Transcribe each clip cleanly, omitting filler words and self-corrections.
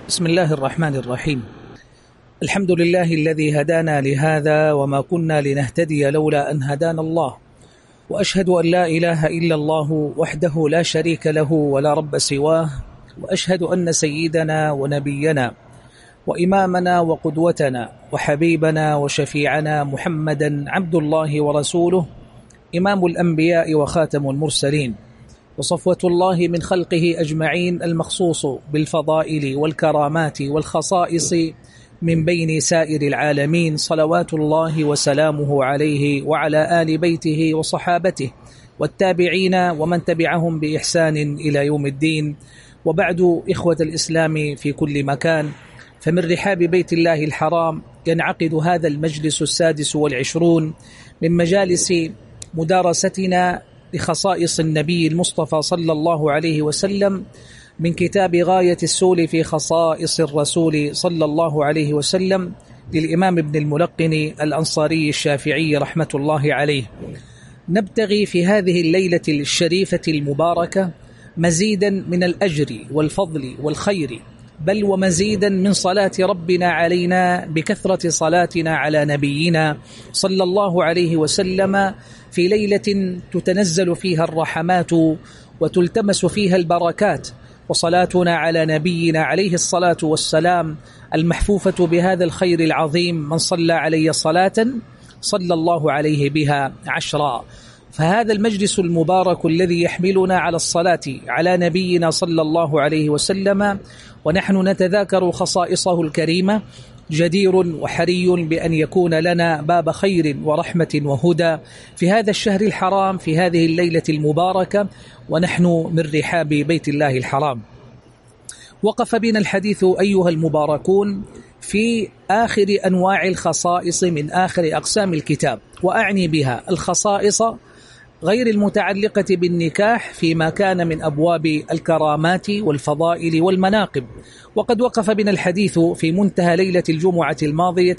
بسم الله الرحمن الرحيم. الحمد لله الذي هدانا لهذا وما كنا لنهتدي لولا أن هدانا الله، وأشهد أن لا إله إلا الله وحده لا شريك له ولا رب سواه، وأشهد أن سيدنا ونبينا وإمامنا وقدوتنا وحبيبنا وشفيعنا محمدا عبد الله ورسوله، إمام الأنبياء وخاتم المرسلين، وصفوة الله من خلقه أجمعين، المخصوص بالفضائل والكرامات والخصائص من بين سائر العالمين، صلوات الله وسلامه عليه وعلى آل بيته وصحابته والتابعين ومن تبعهم بإحسان إلى يوم الدين. وبعد، إخوة الإسلام في كل مكان، فمن رحاب بيت الله الحرام ينعقد هذا المجلس 26 من مجالس مدارستنا لخصائص النبي المصطفى صلى الله عليه وسلم من كتاب غاية السول في خصائص الرسول صلى الله عليه وسلم للإمام ابن الملقن الأنصاري الشافعي رحمة الله عليه. نبتغي في هذه الليلة الشريفة المباركة مزيدا من الأجر والفضل والخير، بل ومزيدا من صلاة ربنا علينا بكثرة صلاتنا على نبينا صلى الله عليه وسلم في ليلة تتنزل فيها الرحمات وتلتمس فيها البركات، وصلاتنا على نبينا عليه الصلاة والسلام المحفوفة بهذا الخير العظيم: من صلى علي صلاة صلى الله عليه بها 10. فهذا المجلس المبارك الذي يحملنا على الصلاة على نبينا صلى الله عليه وسلم ونحن نتذاكر خصائصه الكريمة جدير وحري بأن يكون لنا باب خير ورحمة وهدى في هذا الشهر الحرام، في هذه الليلة المباركة، ونحن من رحاب بيت الله الحرام. وقف بنا الحديث أيها المباركون في آخر أنواع الخصائص من آخر أقسام الكتاب، وأعني بها الخصائص غير المتعلقة بالنكاح فيما كان من أبواب الكرامات والفضائل والمناقب. وقد وقف بنا الحديث في منتهى ليلة الجمعة الماضية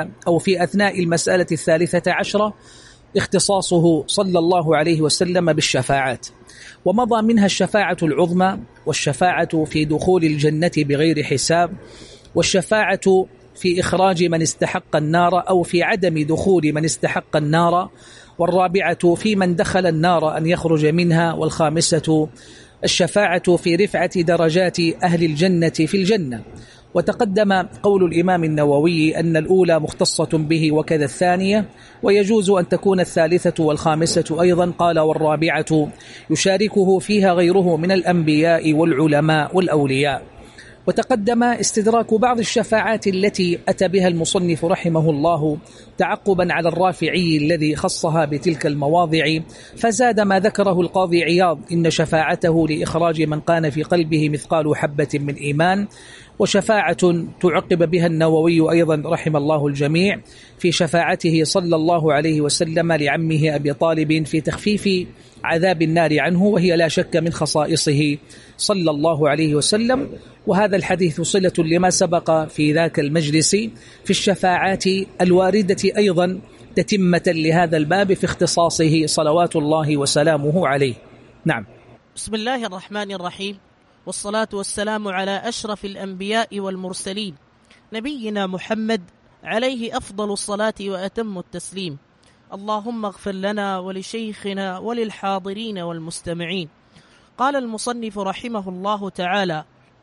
في أثناء المسألة 13 اختصاصه صلى الله عليه وسلم بالشفاعات، ومضى منها الشفاعة العظمى، والشفاعة في دخول الجنة بغير حساب، والشفاعة في إخراج من استحق النار أو في عدم دخول من استحق النار، والرابعة في من دخل النار أن يخرج منها، والخامسة الشفاعة في رفعة درجات أهل الجنة في الجنة. وتقدم قول الإمام النووي أن الأولى مختصة به وكذا الثانية، ويجوز أن تكون الثالثة والخامسة أيضا. قال: والرابعة يشاركه فيها غيره من الأنبياء والعلماء والأولياء. وتقدم استدراك بعض الشفاعات التي أتى بها المصنف رحمه الله تعقبا على الرافعي الذي خصها بتلك المواضع، فزاد ما ذكره القاضي عياض: إن شفاعته لإخراج من كان في قلبه مثقال حبة من إيمان. وشفاعة تعقب بها النووي أيضا رحم الله الجميع في شفاعته صلى الله عليه وسلم لعمه أبي طالب في تخفيف عذاب النار عنه، وهي لا شك من خصائصه صلى الله عليه وسلم. وهذا الحديث صلة لما سبق في ذاك المجلس في الشفاعات الواردة أيضا تتمة لهذا الباب في اختصاصه صلوات الله وسلامه عليه. نعم. بسم الله الرحمن الرحيم، والصلاة والسلام على أشرف الأنبياء والمرسلين نبينا محمد عليه أفضل الصلاة وأتم التسليم. اللهم اغفر لنا ولشيخنا وللحاضرين والمستمعين. قال المصنف رحمه الله تعالى: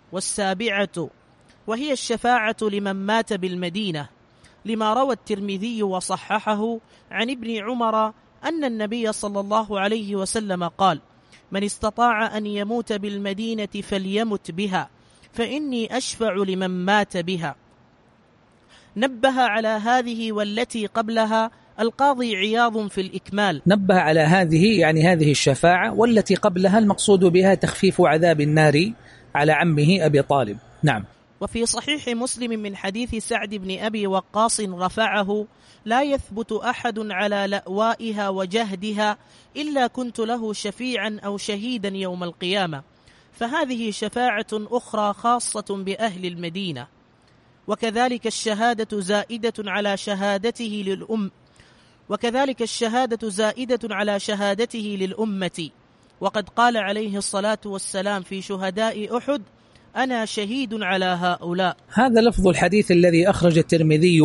والسابعة وهي الشفاعة لمن مات بالمدينة، لما روى الترمذي وصححه عن ابن عمر أن النبي صلى الله عليه وسلم قال: من استطاع أن يموت بالمدينة فليمت بها، فإني أشفع لمن مات بها. نبه على هذه والتي قبلها القاضي عياض في الإكمال. نبه على هذه يعني هذه الشفاعة، والتي قبلها المقصود بها تخفيف عذاب النار على عمه أبي طالب. نعم. وفي صحيح مسلم من حديث سعد بن أبي وقاص رفعه: لا يثبت أحد على لأوائها وجهدها إلا كنت له شفيعا أو شهيدا يوم القيامة. فهذه شفاعة أخرى خاصة بأهل المدينة. وكذلك الشهادة زائدة على شهادته للأمة. وقد قال عليه الصلاة والسلام في شهداء أحد: أنا شهيد على هؤلاء. هذا لفظ الحديث الذي أخرج الترمذي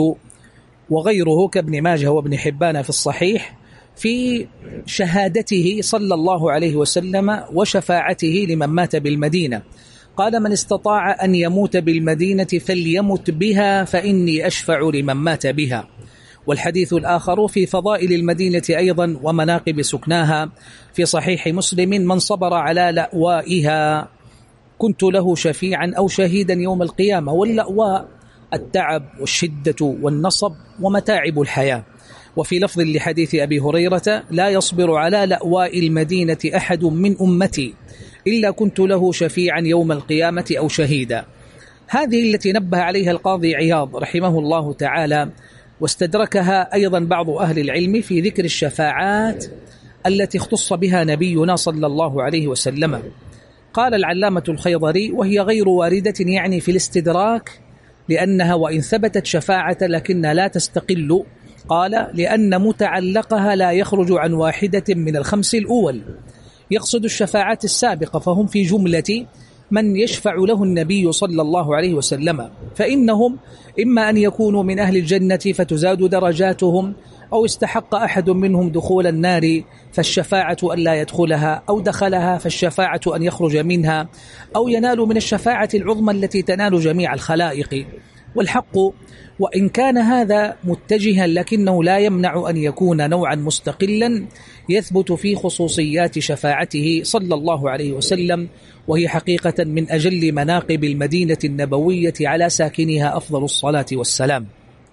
وغيره كابن ماجه وابن حبان في الصحيح في شهادته صلى الله عليه وسلم وشفاعته لمن مات بالمدينة. قال: من استطاع أن يموت بالمدينة فليمت بها فإني أشفع لمن مات بها. والحديث الآخر في فضائل المدينة أيضا ومناقب سكناها في صحيح مسلم: من صبر على لأوائها كنت له شفيعا أو شهيدا يوم القيامة. واللأواء التعب والشدة والنصب ومتاعب الحياة. وفي لفظ لحديث أبي هريرة: لا يصبر على لأواء المدينة أحد من أمتي إلا كنت له شفيعا يوم القيامة أو شهيدا. هذه التي نبه عليها القاضي عياض رحمه الله تعالى، واستدركها أيضا بعض أهل العلم في ذكر الشفاعات التي اختص بها نبينا صلى الله عليه وسلم. قال العلامة الخيضري: وهي غير واردة يعني في الاستدراك، لأنها وإن ثبتت شفاعة لكن لا تستقل. قال: لأن متعلقها لا يخرج عن واحدة من الخمس الأول. يقصد الشفاعات السابقة، فهم في جملة من يشفع له النبي صلى الله عليه وسلم، فإنهم إما أن يكونوا من أهل الجنة فتزاد درجاتهم، أو استحق أحد منهم دخول النار فالشفاعة أن لا يدخلها، أو دخلها فالشفاعة أن يخرج منها، أو ينال من الشفاعة العظمى التي تنال جميع الخلائق. والحق وإن كان هذا متجها لكنه لا يمنع أن يكون نوعا مستقلا يثبت في خصوصيات شفاعته صلى الله عليه وسلم، وهي حقيقة من أجل مناقب المدينة النبوية على ساكنها أفضل الصلاة والسلام.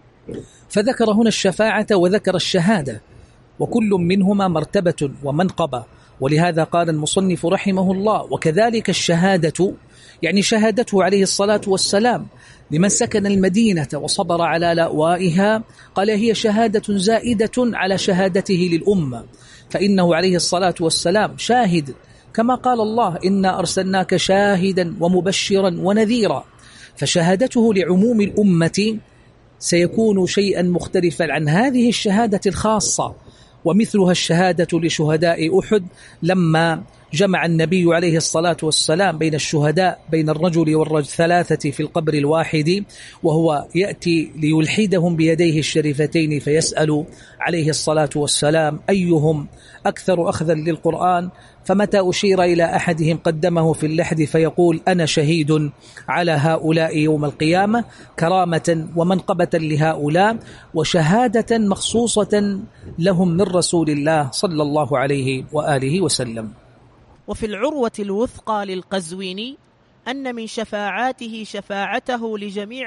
فذكر هنا الشفاعة وذكر الشهادة، وكل منهما مرتبة ومنقبة، ولهذا قال المصنف رحمه الله: وكذلك الشهادة، يعني شهادته عليه الصلاة والسلام لمن سكن المدينة وصبر على لأوائها، قال: هي شهادة زائدة على شهادته للأمة، فإنه عليه الصلاة والسلام شاهد، كما قال الله: إنا أرسلناك شاهدا ومبشرا ونذيرا. فشهادته لعموم الأمة سيكون شيئا مختلفا عن هذه الشهادة الخاصة، ومثلها الشهادة لشهداء أحد لما جمع النبي عليه الصلاة والسلام بين الشهداء، بين الرجل والثلاثة في القبر الواحد، وهو يأتي ليلحدهم بيديه الشريفتين فيسأل عليه الصلاة والسلام أيهم أكثر أخذا للقرآن، فمتى أشير إلى أحدهم قدمه في اللحد فيقول: أنا شهيد على هؤلاء يوم القيامة، كرامة ومنقبة لهؤلاء، وشهادة مخصوصة لهم من رسول الله صلى الله عليه وآله وسلم. وفي العروة الوثقى للقزويني أن من شفاعاته شفاعته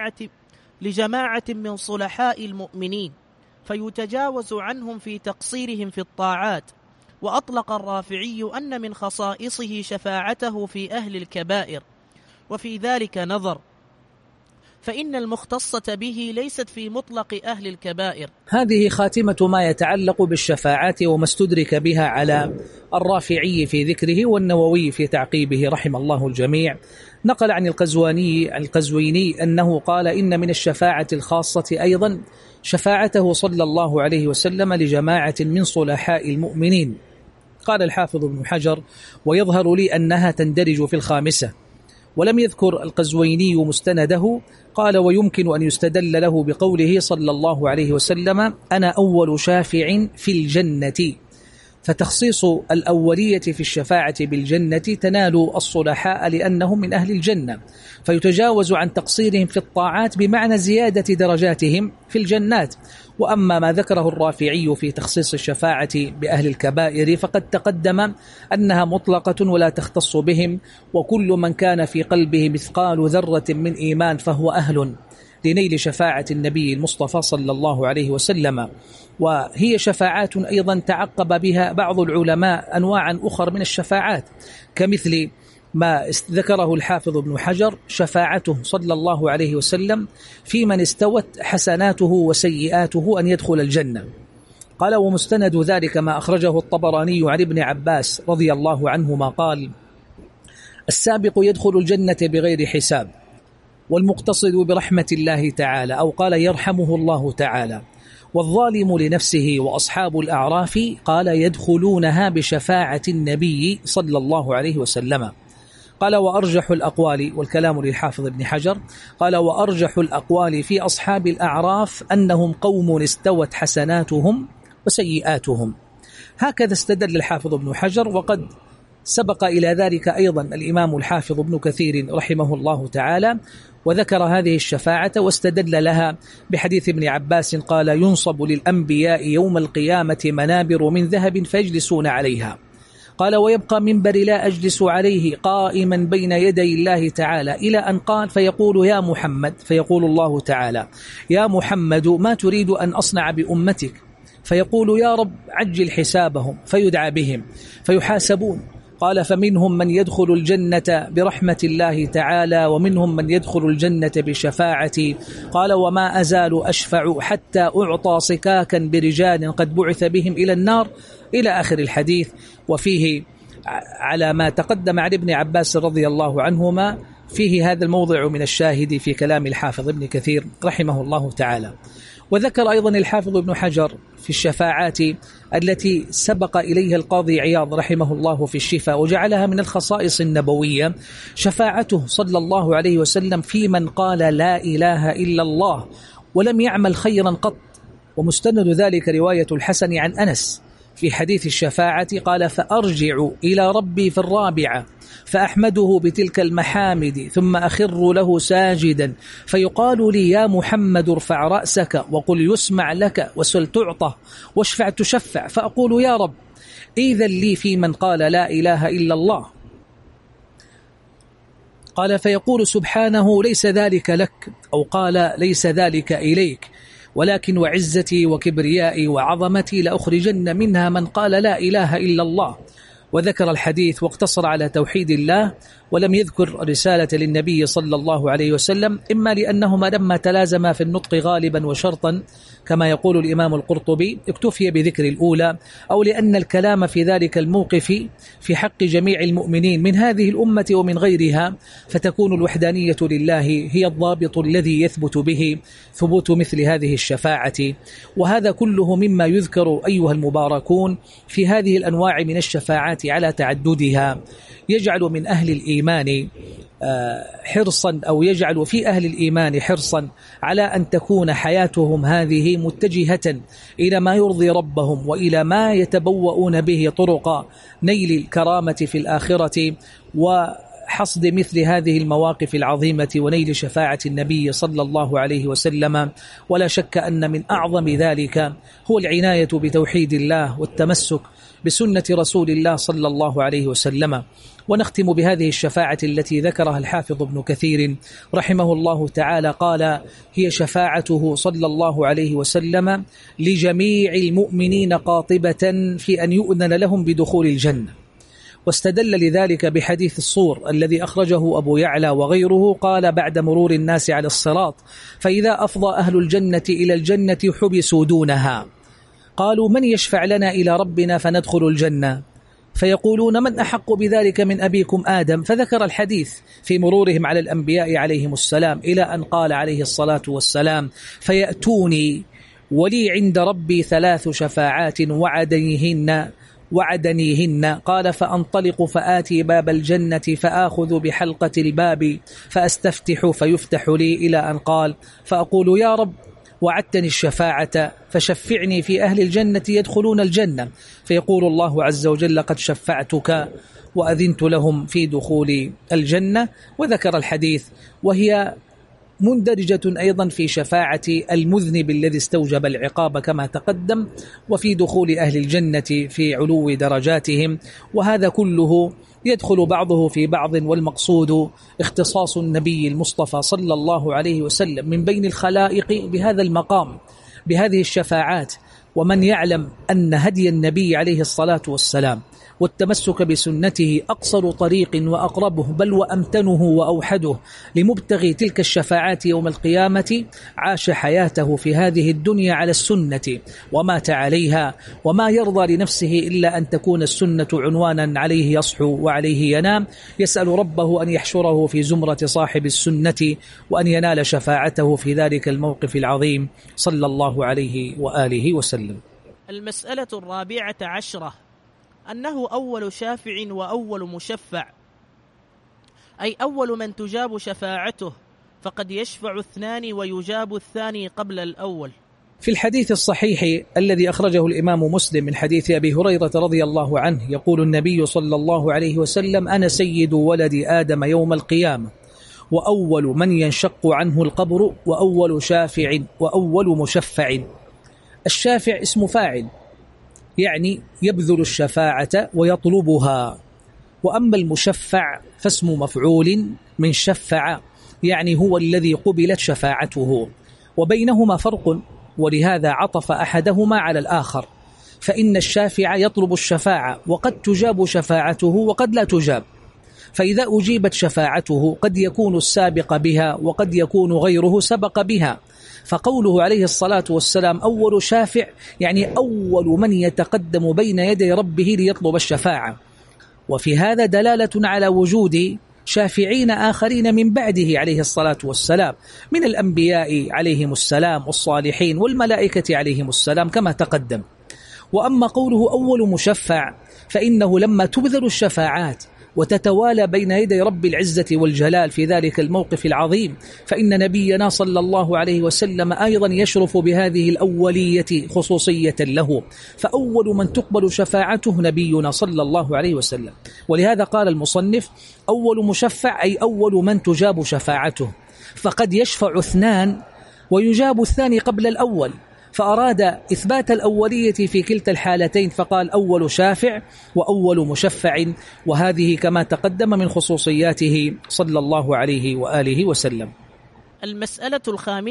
لجماعة من صلحاء المؤمنين، فيتجاوز عنهم في تقصيرهم في الطاعات. وأطلق الرافعي أن من خصائصه شفاعته في أهل الكبائر، وفي ذلك نظر، فإن المختصة به ليست في مطلق أهل الكبائر. هذه خاتمة ما يتعلق بالشفاعات وما استدرك بها على الرافعي في ذكره والنووي في تعقيبه رحم الله الجميع. نقل عن القزويني أنه قال: إن من الشفاعة الخاصة أيضا شفاعته صلى الله عليه وسلم لجماعة من صلحاء المؤمنين. قال الحافظ ابن حجر: ويظهر لي أنها تندرج في الخامسة. ولم يذكر القزويني مستنده. قال: ويمكن أن يستدل له بقوله صلى الله عليه وسلم: أنا أول شافع في الجنة، فتخصيص الأولية في الشفاعة بالجنة تنال الصلحاء لأنهم من أهل الجنة، فيتجاوز عن تقصيرهم في الطاعات بمعنى زيادة درجاتهم في الجنات. وأما ما ذكره الرافعي في تخصيص الشفاعة بأهل الكبائر فقد تقدم أنها مطلقة ولا تختص بهم، وكل من كان في قلبه مثقال ذرة من إيمان فهو أهل لنيل شفاعة النبي المصطفى صلى الله عليه وسلم. وهي شفاعات أيضا تعقب بها بعض العلماء أنواعا أخر من الشفاعات، كمثل ما ذكره الحافظ ابن حجر: شفاعته صلى الله عليه وسلم في من استوت حسناته وسيئاته أن يدخل الجنة. قال: ومستند ذلك ما أخرجه الطبراني عن ابن عباس رضي الله عنهما قال: السابق يدخل الجنة بغير حساب، والمقتصد برحمة الله تعالى، أو قال يرحمه الله تعالى، والظالم لنفسه وأصحاب الأعراف قال يدخلونها بشفاعة النبي صلى الله عليه وسلم. قال وأرجح الأقوال، والكلام للحافظ ابن حجر، قال وأرجح الأقوال في أصحاب الأعراف أنهم قوم استوت حسناتهم وسيئاتهم. هكذا استدل الحافظ ابن حجر، وقد سبق إلى ذلك أيضا الإمام الحافظ ابن كثير رحمه الله تعالى، وذكر هذه الشفاعة واستدل لها بحديث ابن عباس قال ينصب للأنبياء يوم القيامة منابر من ذهب فيجلسون عليها، قال ويبقى منبر لا أجلس عليه قائما بين يدي الله تعالى إلى أن قال فيقول يا محمد، فيقول الله تعالى يا محمد ما تريد أن أصنع بأمتك؟ فيقول يا رب عجل حسابهم، فيدعى بهم فيحاسبون. قال فمنهم من يدخل الجنة برحمة الله تعالى، ومنهم من يدخل الجنة بشفاعتي. قال وما أزال أشفع حتى أعطى صكاكا برجال قد بعث بهم إلى النار، إلى آخر الحديث. وفيه على ما تقدم عن ابن عباس رضي الله عنهما فيه هذا الموضع من الشاهد في كلام الحافظ ابن كثير رحمه الله تعالى. وذكر أيضا الحافظ ابن حجر في الشفاعات التي سبق إليها القاضي عياض رحمه الله في الشفاء، وجعلها من الخصائص النبوية شفاعته صلى الله عليه وسلم في من قال لا إله إلا الله ولم يعمل خيرا قط. ومستند ذلك رواية الحسن عن أنس في حديث الشفاعة قال فأرجع إلى ربي في الرابعة فأحمده بتلك المحامد ثم أخر له ساجدا فيقال لي يا محمد ارفع رأسك وقل يسمع لك وسل تعطى واشفع تشفع، فأقول يا رب إذن لي في من قال لا إله إلا الله. قال فيقول سبحانه ليس ذلك لك، أو قال ليس ذلك إليك، ولكن وعزتي وكبريائي وعظمتي لأخرجن منها من قال لا إله إلا الله. وذكر الحديث واقتصر على توحيد الله ولم يذكر رسالة للنبي صلى الله عليه وسلم، إما لأنهما لما تلازما في النطق غالبا وشرطا كما يقول الإمام القرطبي اكتفي بذكر الأولى، أو لأن الكلام في ذلك الموقف في حق جميع المؤمنين من هذه الأمة ومن غيرها، فتكون الوحدانية لله هي الضابط الذي يثبت به ثبوت مثل هذه الشفاعة. وهذا كله مما يذكر أيها المباركون في هذه الأنواع من الشفاعات على تعددها، يجعل من أهل الإيمان حرصا، أو يجعل في أهل الإيمان حرصا على أن تكون حياتهم هذه متجهة إلى ما يرضي ربهم وإلى ما يتبوؤون به طرق نيل الكرامة في الآخرة وحصد مثل هذه المواقف العظيمة ونيل شفاعة النبي صلى الله عليه وسلم. ولا شك أن من أعظم ذلك هو العناية بتوحيد الله والتمسك بسنة رسول الله صلى الله عليه وسلم. ونختم بهذه الشفاعة التي ذكرها الحافظ ابن كثير رحمه الله تعالى قال هي شفاعته صلى الله عليه وسلم لجميع المؤمنين قاطبة في أن يؤذن لهم بدخول الجنة. واستدل لذلك بحديث الصور الذي أخرجه أبو يعلى وغيره قال بعد مرور الناس على الصراط فإذا أفضى أهل الجنة إلى الجنة حبسوا دونها، قالوا من يشفع لنا إلى ربنا فندخل الجنة؟ فيقولون من أحق بذلك من أبيكم آدم، فذكر الحديث في مرورهم على الأنبياء عليهم السلام إلى أن قال عليه الصلاة والسلام فيأتوني ولي عند ربي 3 شفاعات وعدنيهن. قال فأنطلق فآتي باب الجنة فآخذ بحلقة الباب فأستفتح فيفتح لي إلى أن قال فأقول يا رب وعدتني الشفاعة فشفعني في أهل الجنة يدخلون الجنة، فيقول الله عز وجل قد شفعتك وأذنت لهم في دخول الجنة. وذكر الحديث وهي مندرجة أيضا في شفاعة المذنب الذي استوجب العقاب كما تقدم، وفي دخول أهل الجنة في علو درجاتهم. وهذا كله يدخل بعضه في بعض، والمقصود اختصاص النبي المصطفى صلى الله عليه وسلم من بين الخلائق بهذا المقام بهذه الشفاعات. ومن يعلم أن هدي النبي عليه الصلاة والسلام والتمسك بسنته أقصر طريق وأقربه بل وأمتنه وأوحده لمبتغي تلك الشفاعات يوم القيامة، عاش حياته في هذه الدنيا على السنة ومات عليها، وما يرضى لنفسه إلا أن تكون السنة عنوانا عليه يصحو وعليه ينام، يسأل ربه أن يحشره في زمرة صاحب السنة وأن ينال شفاعته في ذلك الموقف العظيم صلى الله عليه وآله وسلم. المسألة 14 أنه أول شافع وأول مشفع، أي أول من تجاب شفاعته، فقد يشفع اثنان ويجاب الثاني قبل الأول. في الحديث الصحيح الذي أخرجه الإمام مسلم من حديث أبي هريرة رضي الله عنه يقول النبي صلى الله عليه وسلم: أنا سيد ولد آدم يوم القيامة، وأول من ينشق عنه القبر، وأول شافع وأول مشفع. الشافع اسم فاعل، يعني يبذل الشفاعة ويطلبها، وأما المشفع فاسم مفعول من شفع، يعني هو الذي قبلت شفاعته، وبينهما فرق، ولهذا عطف أحدهما على الآخر، فإن الشافع يطلب الشفاعة وقد تجاب شفاعته وقد لا تجاب، فإذا أجيبت شفاعته قد يكون السابق بها وقد يكون غيره سبق بها، فقوله عليه الصلاة والسلام أول شافع يعني أول من يتقدم بين يدي ربه ليطلب الشفاعة، وفي هذا دلالة على وجود شافعين آخرين من بعده عليه الصلاة والسلام من الأنبياء عليهم السلام والصالحين والملائكة عليهم السلام كما تقدم. وأما قوله أول مشفع فإنه لما تبذل الشفاعات وتتوالى بين يدي رب العزة والجلال في ذلك الموقف العظيم، فإن نبينا صلى الله عليه وسلم أيضا يشرف بهذه الأولية خصوصية له، فأول من تقبل شفاعته نبينا صلى الله عليه وسلم. ولهذا قال المصنف أول مشفع أي أول من تجاب شفاعته، فقد يشفع اثنان ويجاب الثاني قبل الأول، فأراد إثبات الأولية في كلتا الحالتين فقال أول شافع وأول مشفع، وهذه كما تقدم من خصوصياته صلى الله عليه وآله وسلم. المسألة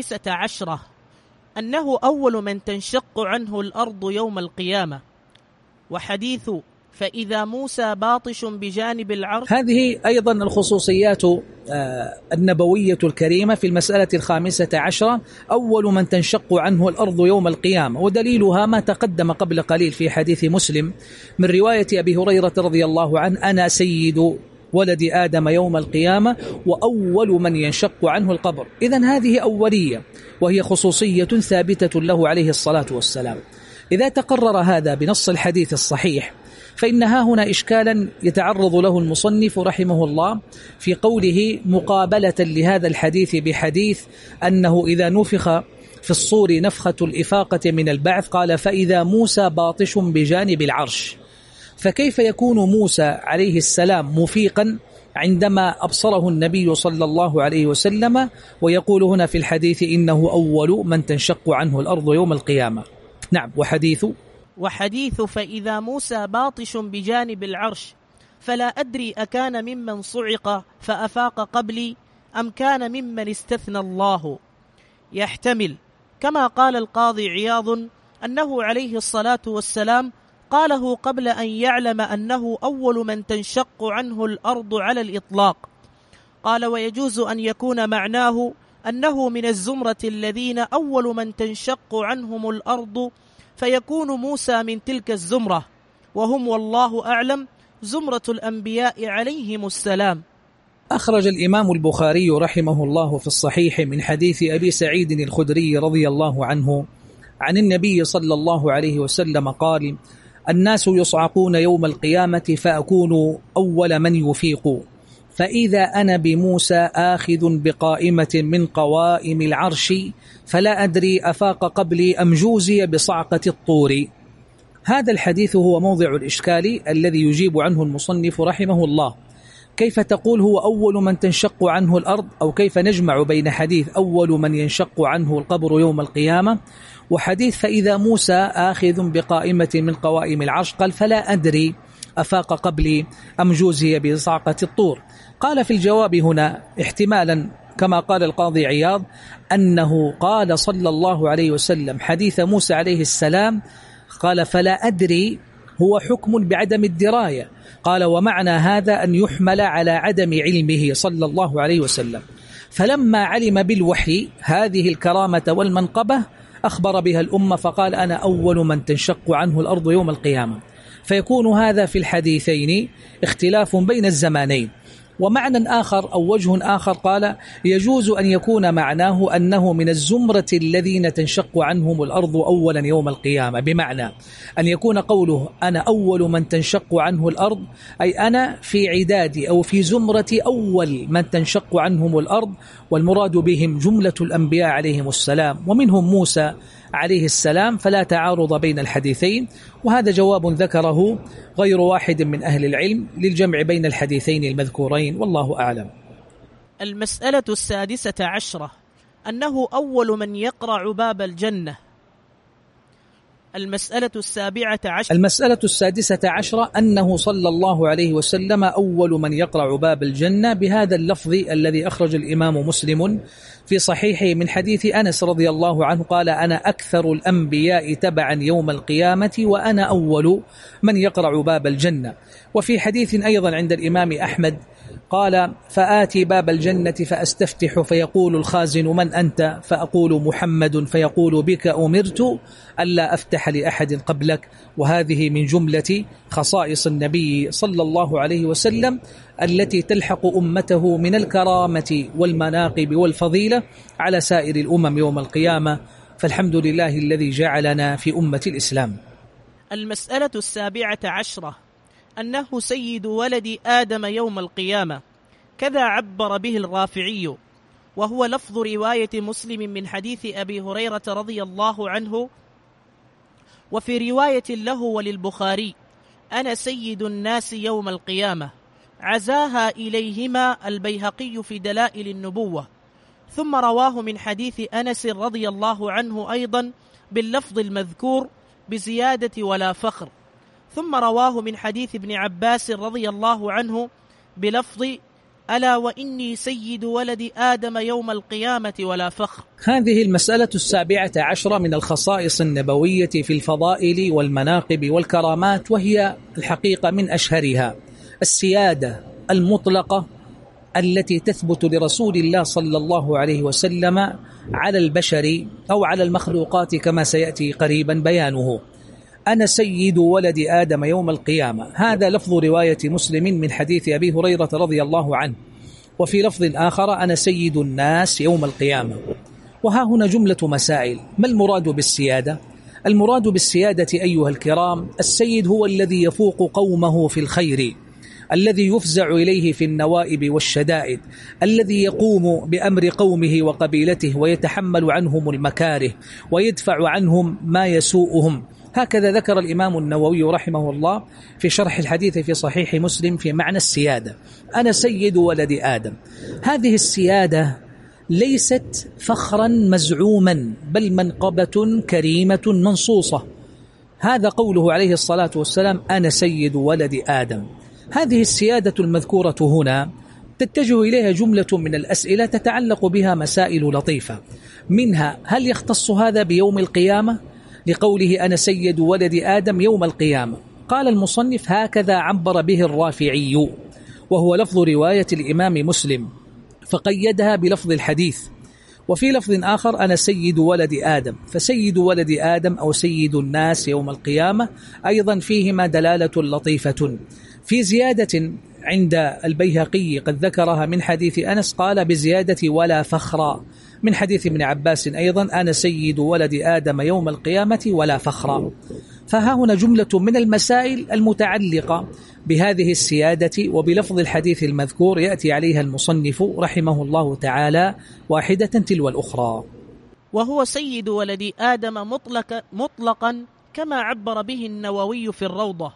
15 أنه أول من تنشق عنه الأرض يوم القيامة، وحديث فإذا موسى باطش بجانب العرش. هذه أيضا الخصوصيات النبوية الكريمة في المسألة 15 أول من تنشق عنه الأرض يوم القيامة، ودليلها ما تقدم قبل قليل في حديث مسلم من رواية أبي هريرة رضي الله عنه: أنا سيد ولد آدم يوم القيامة وأول من ينشق عنه القبر. إذن هذه أولية وهي خصوصية ثابتة له عليه الصلاة والسلام. إذا تقرر هذا بنص الحديث الصحيح فإن ها هنا إشكالا يتعرض له المصنف رحمه الله في قوله مقابلة لهذا الحديث بحديث أنه إذا نفخ في الصور نفخة الإفاقة من البعث قال فإذا موسى باطش بجانب العرش، فكيف يكون موسى عليه السلام مفيقا عندما أبصره النبي صلى الله عليه وسلم ويقول هنا في الحديث إنه أول من تنشق عنه الأرض يوم القيامة؟ نعم. وحديث فإذا موسى باطش بجانب العرش فلا أدري أكان ممن صعق فأفاق قبلي أم كان ممن استثنى الله، يحتمل كما قال القاضي عياض أنه عليه الصلاة والسلام قاله قبل أن يعلم أنه أول من تنشق عنه الأرض على الإطلاق. قال ويجوز أن يكون معناه أنه من الزمرة الذين أول من تنشق عنهم الأرض، فيكون موسى من تلك الزمرة، وهم والله أعلم زمرة الأنبياء عليهم السلام. أخرج الإمام البخاري رحمه الله في الصحيح من حديث أبي سعيد الخدري رضي الله عنه عن النبي صلى الله عليه وسلم قال: الناس يصعقون يوم القيامة فأكون أول من يفيق، فإذا أنا بموسى آخذ بقائمة من قوائم العرش فلا أدري أفاق قبلي أم جوزي بصعقة الطور. هذا الحديث هو موضع الإشكال الذي يجيب عنه المصنف رحمه الله. كيف تقول هو أول من تنشق عنه الأرض، أو كيف نجمع بين حديث أول من ينشق عنه القبر يوم القيامة وحديث فإذا موسى آخذ بقائمة من قوائم العرش قال فلا أدري أفاق قبلي أم جوزي بصعقة الطور؟ قال في الجواب هنا احتمالا كما قال القاضي عياض أنه قال صلى الله عليه وسلم حديث موسى عليه السلام قال فلا أدري هو حكم بعدم الدراية، قال ومعنى هذا أن يحمل على عدم علمه صلى الله عليه وسلم، فلما علم بالوحي هذه الكرامة والمنقبة أخبر بها الأمة فقال أنا أول من تنشق عنه الأرض يوم القيامة. فيكون هذا في الحديثين اختلاف بين الزمانين، ومعنى آخر أو وجه آخر قال يجوز أن يكون معناه أنه من الزمرة الذين تنشق عنهم الأرض أولا يوم القيامة، بمعنى أن يكون قوله أنا أول من تنشق عنه الأرض أي أنا في عدادي أو في زمرة أول من تنشق عنهم الأرض، والمراد بهم جملة الأنبياء عليهم السلام ومنهم موسى عليه السلام، فلا تعارض بين الحديثين. وهذا جواب ذكره غير واحد من أهل العلم للجمع بين الحديثين المذكورين، والله أعلم. المسألة 16 أنه أول من يقرع باب الجنة. المسألة 17 المسألة 16 أنه صلى الله عليه وسلم أول من يقرع باب الجنة بهذا اللفظ الذي أخرج الإمام مسلم في صحيحه من حديث أنس رضي الله عنه قال أنا أكثر الأنبياء تبعا يوم القيامة وأنا أول من يقرع باب الجنة. وفي حديث أيضا عند الإمام أحمد قال فآتي باب الجنة فأستفتح فيقول الخازن من أنت؟ فأقول محمد، فيقول بك أمرت ألا أفتح لأحد قبلك. وهذه من جملة خصائص النبي صلى الله عليه وسلم التي تلحق أمته من الكرامة والمناقب والفضيلة على سائر الأمم يوم القيامة، فالحمد لله الذي جعلنا في أمة الإسلام. المسألة 17 أنه سيد ولد آدم يوم القيامة، كذا عبر به الرافعي، وهو لفظ رواية مسلم من حديث أبي هريرة رضي الله عنه. وفي رواية له وللبخاري أنا سيد الناس يوم القيامة، عزاها إليهما البيهقي في دلائل النبوة. ثم رواه من حديث أنس رضي الله عنه أيضا باللفظ المذكور بزيادة ولا فخر. ثم رواه من حديث ابن عباس رضي الله عنه بلفظ ألا وإني سيد ولد آدم يوم القيامة ولا فخر. هذه المسألة 17 من الخصائص النبوية في الفضائل والمناقب والكرامات، وهي الحقيقة من أشهرها السيادة المطلقة التي تثبت لرسول الله صلى الله عليه وسلم على البشر أو على المخلوقات كما سيأتي قريبا بيانه. أنا سيد ولد آدم يوم القيامة، هذا لفظ رواية مسلم من حديث أبي هريرة رضي الله عنه. وفي لفظ آخر أنا سيد الناس يوم القيامة. وها هنا جملة مسائل. ما المراد بالسيادة؟ المراد بالسيادة أيها الكرام السيد هو الذي يفوق قومه في الخير، الذي يفزع إليه في النوائب والشدائد، الذي يقوم بأمر قومه وقبيلته ويتحمل عنهم المكاره ويدفع عنهم ما يسوءهم. هكذا ذكر الإمام النووي رحمه الله في شرح الحديث في صحيح مسلم في معنى السيادة. أنا سيد ولد آدم. هذه السيادة ليست فخرا مزعوما، بل منقبة كريمة منصوصة. هذا قوله عليه الصلاة والسلام أنا سيد ولد آدم. هذه السيادة المذكورة هنا تتجه إليها جملة من الأسئلة تتعلق بها مسائل لطيفة، منها هل يختص هذا بيوم القيامة؟ لقوله أنا سيد ولد آدم يوم القيامة. قال المصنف هكذا عبر به الرافعي، وهو لفظ رواية الإمام مسلم، فقيدها بلفظ الحديث. وفي لفظ آخر أنا سيد ولد آدم، فسيد ولد آدم أو سيد الناس يوم القيامة أيضا فيهما دلالة لطيفة. في زيادة عند البيهقي قد ذكرها من حديث أنس قال بزيادة ولا فخر، من حديث ابن عباس أيضا أنا سيد ولد آدم يوم القيامة ولا فخر. فها هنا جملة من المسائل المتعلقة بهذه السيادة، وبلفظ الحديث المذكور يأتي عليها المصنف رحمه الله تعالى واحدة تلو الأخرى. وهو سيد ولد آدم مطلقا كما عبر به النووي في الروضة،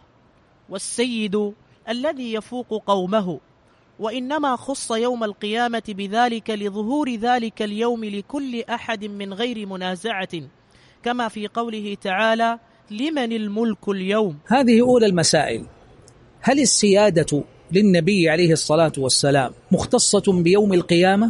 والسيد الذي يفوق قومه، وإنما خص يوم القيامة بذلك لظهور ذلك اليوم لكل أحد من غير منازعة، كما في قوله تعالى لمن الملك اليوم. هذه أولى المسائل. هل السيادة للنبي عليه الصلاة والسلام مختصة بيوم القيامة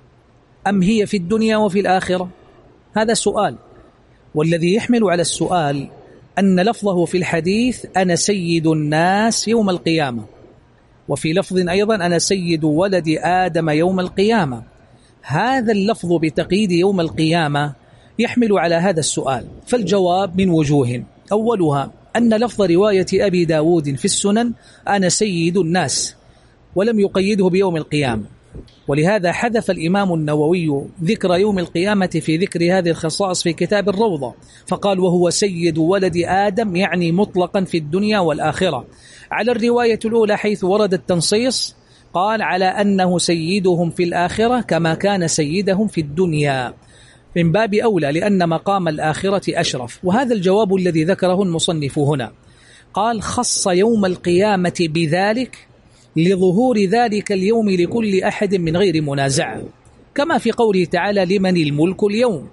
أم هي في الدنيا وفي الآخرة؟ هذا سؤال، والذي يحمل على السؤال أن لفظه في الحديث أنا سيد الناس يوم القيامة، وفي لفظ أيضا أنا سيد ولد آدم يوم القيامة. هذا اللفظ بتقييد يوم القيامة يحمل على هذا السؤال، فالجواب من وجوه. أولها أن لفظ رواية أبي داود في السنن أنا سيد الناس ولم يقيده بيوم القيامة، ولهذا حذف الإمام النووي ذكر يوم القيامة في ذكر هذه الخصائص في كتاب الروضة، فقال وهو سيد ولد آدم، يعني مطلقا في الدنيا والآخرة. على الرواية الأولى حيث ورد التنصيص قال على أنه سيدهم في الآخرة كما كان سيدهم في الدنيا، من باب أولى لأن مقام الآخرة أشرف. وهذا الجواب الذي ذكره المصنف هنا، قال خص يوم القيامة بذلك لظهور ذلك اليوم لكل أحد من غير منازعة، كما في قوله تعالى لمن الملك اليوم،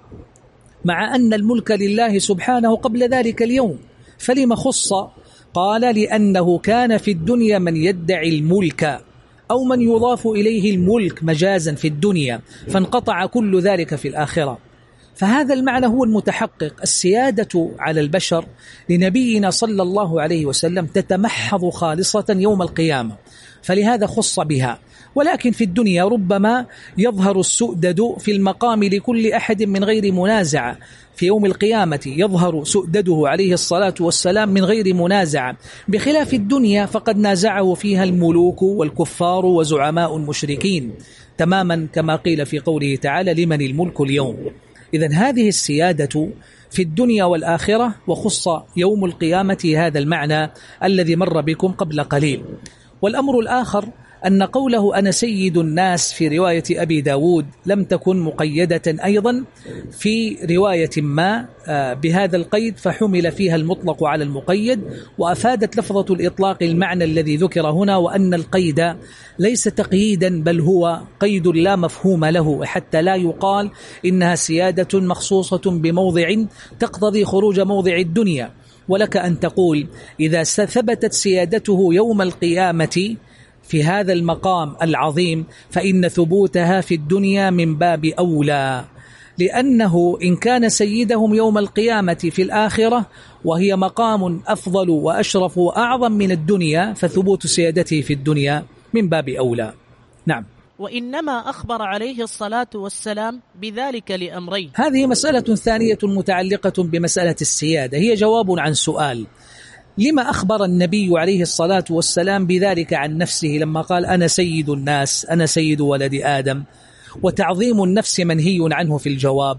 مع أن الملك لله سبحانه قبل ذلك اليوم، فلما خص؟ قال لأنه كان في الدنيا من يدعي الملك أو من يضاف إليه الملك مجازا في الدنيا، فانقطع كل ذلك في الآخرة. فهذا المعنى هو المتحقق. السيادة على البشر لنبينا صلى الله عليه وسلم تتمحض خالصة يوم القيامة، فلهذا خص بها. ولكن في الدنيا ربما يظهر السؤدد في المقام لكل أحد من غير منازعة، في يوم القيامة يظهر سؤدده عليه الصلاة والسلام من غير منازعة، بخلاف الدنيا فقد نازعه فيها الملوك والكفار وزعماء المشركين، تماما كما قيل في قوله تعالى لمن الملك اليوم. إذن هذه السيادة في الدنيا والآخرة، وخص يوم القيامة هذا المعنى الذي مر بكم قبل قليل. والأمر الآخر أن قوله أنا سيد الناس في رواية أبي داود لم تكن مقيدة أيضا في رواية ما بهذا القيد، فحمل فيها المطلق على المقيد، وأفادت لفظة الإطلاق المعنى الذي ذكر هنا، وأن القيد ليس تقييدا بل هو قيد لا مفهوم له، حتى لا يقال إنها سيادة مخصوصة بموضع تقتضي خروج موضع الدنيا. ولك أن تقول إذا ثبتت سيادته يوم القيامة في هذا المقام العظيم فإن ثبوتها في الدنيا من باب أولى، لأنه إن كان سيدهم يوم القيامة في الآخرة وهي مقام أفضل وأشرف وأعظم من الدنيا، فثبوت سيادته في الدنيا من باب أولى. نعم. وإنما أخبر عليه الصلاة والسلام بذلك لأمرين. هذه مسألة ثانية متعلقة بمسألة السيادة، هي جواب عن سؤال: لما أخبر النبي عليه الصلاة والسلام بذلك عن نفسه لما قال أنا سيد الناس، أنا سيد ولد آدم؟ وتعظيم النفس منهي عنه في الجواب،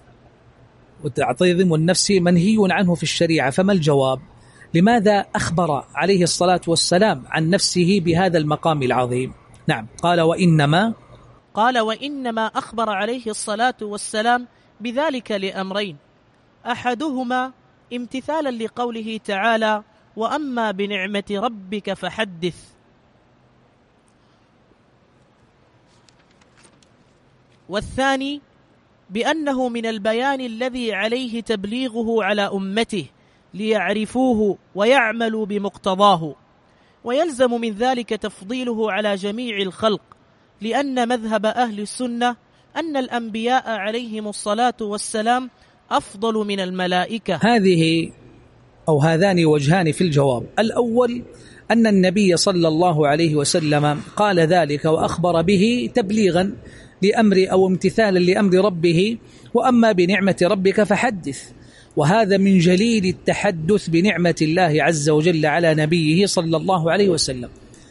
وتعظيم النفس منهي عنه في الشريعة، فما الجواب؟ لماذا أخبر عليه الصلاة والسلام عن نفسه بهذا المقام العظيم؟ نعم. قال وإنما أخبر عليه الصلاة والسلام بذلك لأمرين: أحدهما امتثالا لقوله تعالى وأما بنعمة ربك فحدث، والثاني بأنه من البيان الذي عليه تبليغه على أمته ليعرفوه ويعملوا بمقتضاه، ويلزم من ذلك تفضيله على جميع الخلق، لأن مذهب أهل السنة أن الأنبياء عليهم الصلاة والسلام أفضل من الملائكة. هذان وجهان في الجواب. الأول أن النبي صلى الله عليه وسلم قال ذلك وأخبر به تبليغا لأمر أو امتثالا لأمر ربه، وأما بنعمة ربك فحدث، وهذا من جليل التحدث بنعمة الله عز وجل على نبيه صلى الله عليه وسلم.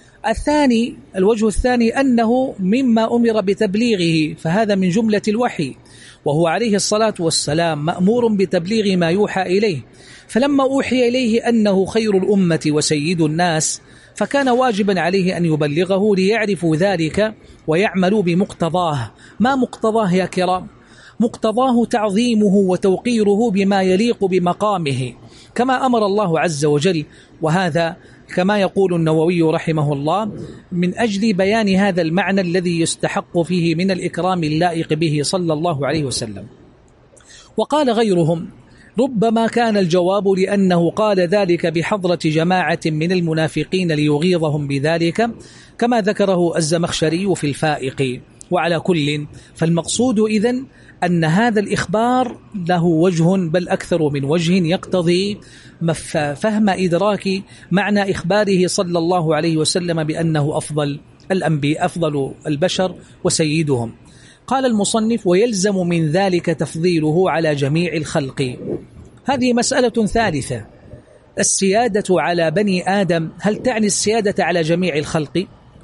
الوجه الثاني أنه مما أمر بتبليغه، فهذا من جملة الوحي، وهو عليه الصلاة والسلام مأمور بتبليغ ما يوحى إليه، فلما أوحي إليه أنه خير الأمة وسيد الناس فكان واجبا عليه أن يبلغه ليعرفوا ذلك ويعملوا بمقتضاه. ما مقتضاه يا كرام؟ مقتضاه تعظيمه وتوقيره بما يليق بمقامه، كما أمر الله عز وجل، وهذا كما يقول النووي رحمه الله من أجل بيان هذا المعنى الذي يستحق فيه من الإكرام اللائق به صلى الله عليه وسلم. وقال غيرهم ربما كان الجواب لأنه قال ذلك بحضرة جماعة من المنافقين ليغيظهم بذلك، كما ذكره الزمخشري في الفائق. وعلى كل فالمقصود إذن أن هذا الإخبار له وجه بل أكثر من وجه يقتضي فهم إدراك معنى إخباره صلى الله عليه وسلم بأنه أفضل الأنبياء، أفضل البشر وسيدهم. قال المصنف ويلزم من ذلك تفضيله على جميع الخلق. هذه مسألة ثالثة: السيادة على بني آدم هل تعني السيادة على جميع الخلق؟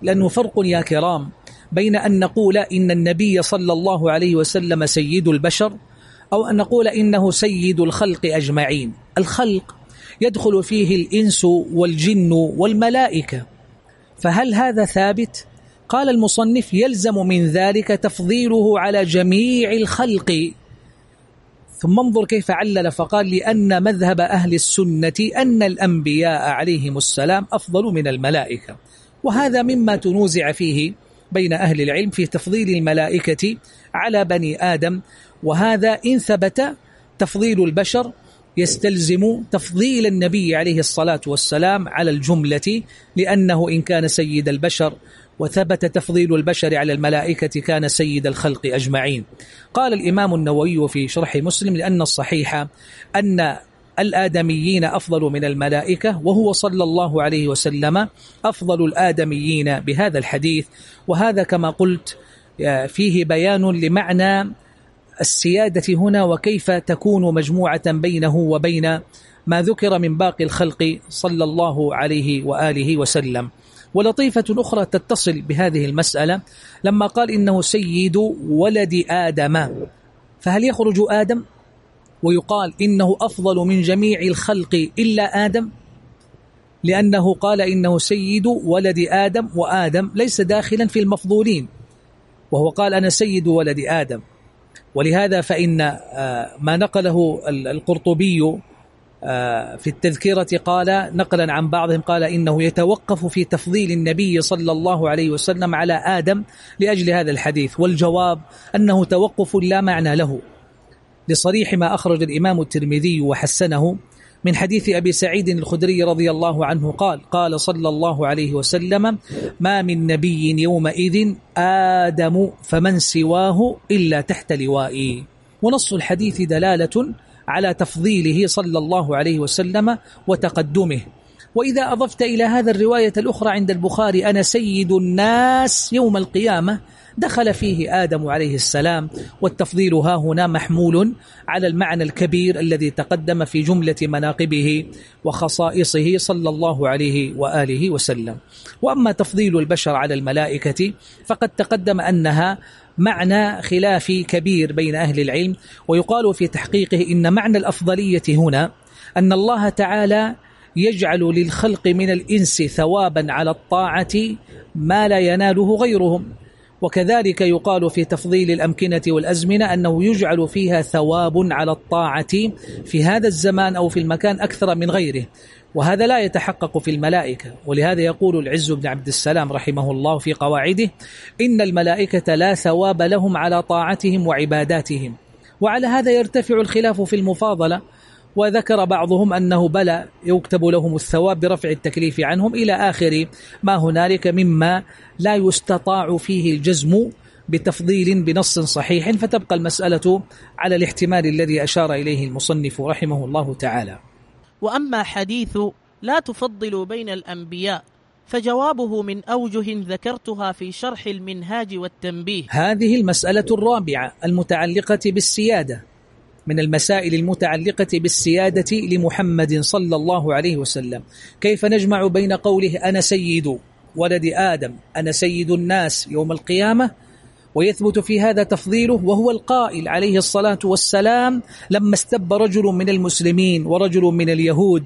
لأنه فرق يا كرام بين أن نقول إن النبي صلى الله عليه وسلم سيد البشر أو أن نقول إنه سيد الخلق أجمعين. الخلق يدخل فيه الإنس والجن والملائكة، فهل هذا ثابت؟ قال المصنف: يلزم من ذلك تفضيله على جميع الخلق. ثم انظر كيف علل فقال: لأن مذهب أهل السنة أن الأنبياء عليهم السلام أفضل من الملائكة. وهذا مما تنوزع فيه بين أهل العلم في تفضيل الملائكة على بني آدم، وهذا إن ثبت تفضيل البشر يستلزم تفضيل النبي عليه الصلاة والسلام على الجملة، لأنه إن كان سيد البشر وثبت تفضيل البشر على الملائكة كان سيد الخلق أجمعين. قال الإمام النووي في شرح مسلم: لأن الصحيح أن الآدميين أفضل من الملائكة، وهو صلى الله عليه وسلم أفضل الآدميين بهذا الحديث. وهذا كما قلت فيه بيان لمعنى السيادة هنا وكيف تكون مجموعة بينه وبين ما ذكر من باقي الخلق صلى الله عليه وآله وسلم. ولطيفة أخرى تتصل بهذه المسألة لما قال إنه سيد ولد آدم، فهل يخرج آدم ويقال إنه أفضل من جميع الخلق إلا آدم؟ لأنه قال إنه سيد ولد آدم، وآدم ليس داخلا في المفضولين، وهو قال أنا سيد ولد آدم. ولهذا فإن ما نقله القرطبي في التذكرة قال نقلا عن بعضهم قال إنه يتوقف في تفضيل النبي صلى الله عليه وسلم على آدم لأجل هذا الحديث، والجواب أنه توقف لا معنى له، لصريح ما أخرج الإمام الترمذي وحسنه من حديث أبي سعيد الخدري رضي الله عنه قال صلى الله عليه وسلم: ما من نبي يومئذ آدم فمن سواه إلا تحت لوائي. ونص الحديث دلالة على تفضيله صلى الله عليه وسلم وتقدمه. وإذا أضفت إلى هذا الرواية الأخرى عند البخاري: أنا سيد الناس يوم القيامة، دخل فيه آدم عليه السلام، والتفضيل ها هنا محمول على المعنى الكبير الذي تقدم في جملة مناقبه وخصائصه صلى الله عليه وآله وسلم. وأما تفضيل البشر على الملائكة فقد تقدم أنها معنى خلافي كبير بين أهل العلم، ويقال في تحقيقه إن معنى الأفضلية هنا أن الله تعالى يجعل للخلق من الإنس ثوابا على الطاعة ما لا يناله غيرهم، وكذلك يقال في تفضيل الأمكنة والأزمنة أنه يجعل فيها ثواب على الطاعة في هذا الزمان أو في المكان أكثر من غيره، وهذا لا يتحقق في الملائكة. ولهذا يقول العز بن عبد السلام رحمه الله في قواعده: إن الملائكة لا ثواب لهم على طاعتهم وعباداتهم. وعلى هذا يرتفع الخلاف في المفاضلة، وذكر بعضهم أنه بلى يكتب لهم الثواب برفع التكليف عنهم إلى آخر ما هنالك مما لا يستطاع فيه الجزم بتفضيل بنص صحيح، فتبقى المسألة على الاحتمال الذي أشار إليه المصنف رحمه الله تعالى. وأما حديث لا تفضل بين الأنبياء فجوابه من أوجه ذكرتها في شرح المنهاج والتنبيه. هذه المسألة الرابعة المتعلقة بالسيادة، من المسائل المتعلقة بالسيادة لمحمد صلى الله عليه وسلم. كيف نجمع بين قوله أنا سيد ولد آدم، أنا سيد الناس يوم القيامة، ويثبت في هذا تفضيله، وهو القائل عليه الصلاة والسلام لما استب رجل من المسلمين ورجل من اليهود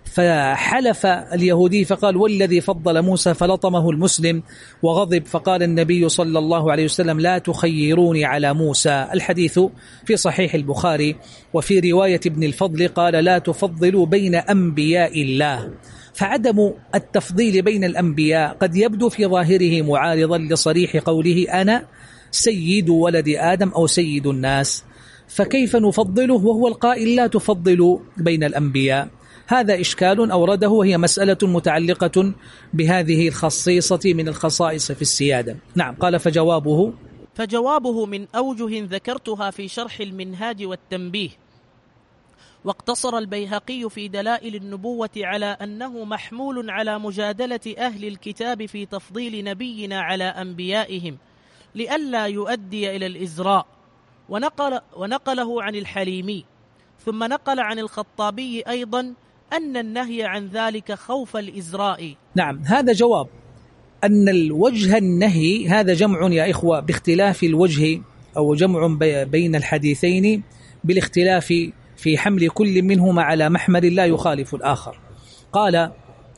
فحلف اليهودي فقال والذي فضل موسى، فلطمه المسلم وغضب، فقال النبي صلى الله عليه وسلم لا تخيروني على موسى. الحديث في صحيح البخاري. وفي رواية ابن الفضل قال لا تفضلوا بين أنبياء الله. فعدم التفضيل بين الأنبياء قد يبدو في ظاهره معارضا لصريح قوله أنا سيد ولد آدم أو سيد الناس، فكيف نفضله وهو القائل لا تفضلوا بين الأنبياء؟ هذا إشكال أورده، وهي مسألة متعلقة بهذه الخصيصة من الخصائص في السيادة. نعم. قال فجوابه من أوجه ذكرتها في شرح المنهاج والتنبيه. واقتصر البيهقي في دلائل النبوة على أنه محمول على مجادلة أهل الكتاب في تفضيل نبينا على أنبيائهم لئلا يؤدي إلى الإزراء، ونقله عن الحليمي، ثم نقل عن الخطابي أيضا أن النهي عن ذلك خوف الإزراء. نعم، هذا جواب أن الوجه النهي هذا جمع يا إخوة باختلاف الوجه، أو جمع بين الحديثين بالاختلاف في حمل كل منهما على محمل لا يخالف الآخر. قال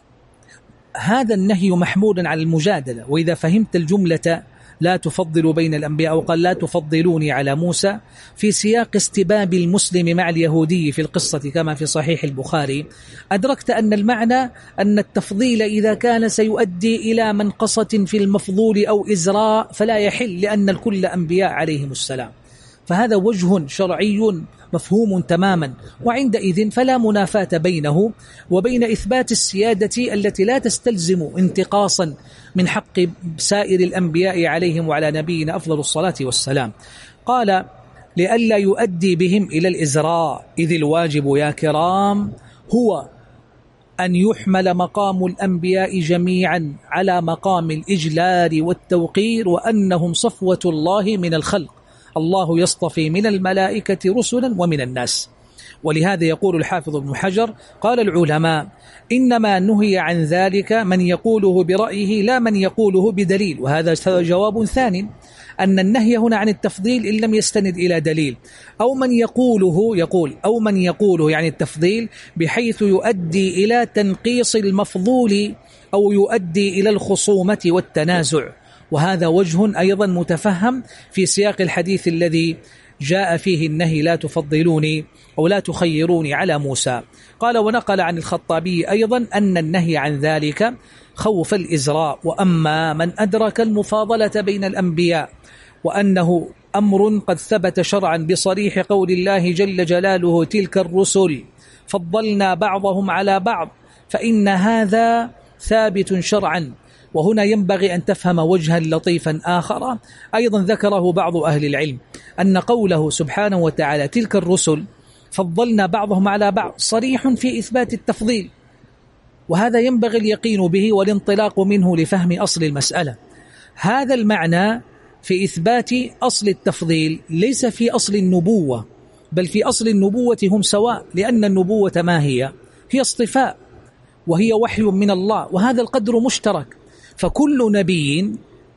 هذا النهي محمول على المجادلة، وإذا فهمت الجملة لا تفضل بين الأنبياء، أو قال لا تفضلوني على موسى في سياق استباب المسلم مع اليهودي في القصة كما في صحيح البخاري، أدركت أن المعنى أن التفضيل إذا كان سيؤدي إلى منقصة في المفضول أو إزراء فلا يحل، لأن الكل أنبياء عليهم السلام. فهذا وجه شرعي مفهوم تماما، وعندئذ فلا منافاة بينه وبين إثبات السيادة التي لا تستلزم انتقاصا من حق سائر الأنبياء عليهم وعلى نبينا أفضل الصلاة والسلام. قال لئلا يؤدي بهم إلى الإزراء، إذ الواجب يا كرام هو أن يحمل مقام الأنبياء جميعا على مقام الإجلال والتوقير، وأنهم صفوة الله من الخلق، الله يصطفي من الملائكة رسلا ومن الناس. ولهذا يقول الحافظ ابن حجر قال العلماء إنما نهي عن ذلك من يقوله برأيه لا من يقوله بدليل. وهذا جواب ثاني، أن النهي هنا عن التفضيل إن لم يستند إلى دليل، أو من يقوله يعني التفضيل بحيث يؤدي إلى تنقيص المفضول أو يؤدي إلى الخصومة والتنازع. وهذا وجه أيضا متفهم في سياق الحديث الذي جاء فيه النهي لا تفضلوني أو لا تخيروني على موسى. قال ونقل عن الخطابي أيضا أن النهي عن ذلك خوف الإزراء. وأما من أدرك المفاضلة بين الأنبياء وأنه أمر قد ثبت شرعا بصريح قول الله جل جلاله تلك الرسل فضلنا بعضهم على بعض، فإن هذا ثابت شرعا. وهنا ينبغي أن تفهم وجها لطيفا آخر أيضا ذكره بعض أهل العلم، أن قوله سبحانه وتعالى تلك الرسل فضلنا بعضهم على بعض صريح في إثبات التفضيل، وهذا ينبغي اليقين به والانطلاق منه لفهم أصل المسألة. هذا المعنى في إثبات أصل التفضيل ليس في أصل النبوة، بل في أصل النبوة هم سواء، لأن النبوة ما هي اصطفاء وهي وحي من الله، وهذا القدر مشترك. فكل نبي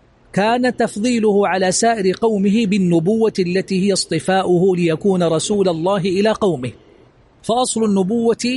كان تفضيله على سائر قومه بالنبوة التي هي اصطفاؤه ليكون رسول الله إلى قومه، فأصل النبوة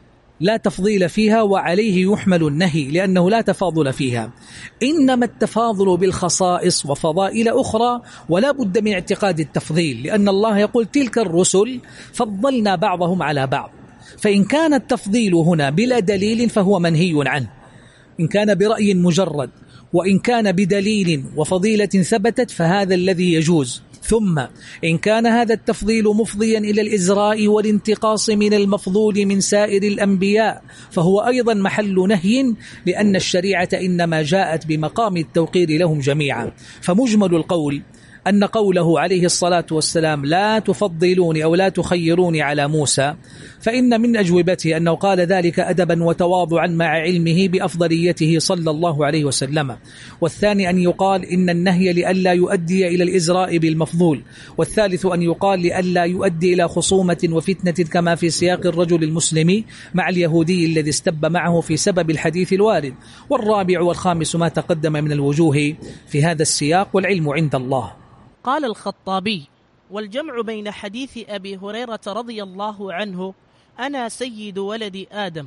لا تفضيل فيها وعليه يحمل النهي لأنه لا تفاضل فيها، إنما التفاضل بالخصائص وفضائل أخرى، ولا بد من اعتقاد التفضيل، لأن الله يقول تلك الرسل فضلنا بعضهم على بعض. فإن كان التفضيل هنا بلا دليل فهو منهي عنه، إن كان برأي مجرد، وإن كان بدليل وفضيلة ثبتت فهذا الذي يجوز. ثم إن كان هذا التفضيل مفضيا إلى الإزراء والانتقاص من المفضول من سائر الأنبياء فهو أيضا محل نهي، لأن الشريعة إنما جاءت بمقام التوقير لهم جميعا. فمجمل القول أن قوله عليه الصلاة والسلام لا تفضلوني أو لا تخيروني على موسى، فإن من أجوبته أنه قال ذلك أدبا وتواضعا مع علمه بأفضليته صلى الله عليه وسلم. والثاني أن يقال إن النهي لئلا يؤدي إلى الإزراء بالمفضول. والثالث أن يقال لئلا يؤدي إلى خصومة وفتنة كما في سياق الرجل المسلم مع اليهودي الذي استب معه في سبب الحديث الوارد. والرابع والخامس ما تقدم من الوجوه في هذا السياق، والعلم عند الله. قال الخطابي: والجمع بين حديث أبي هريرة رضي الله عنه أنا سيد ولد آدم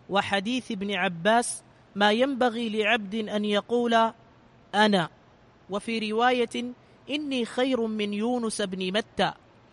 وحديث ابن عباس ما ينبغي لعبد أن يقول أنا، وفي رواية إني خير من يونس بن متى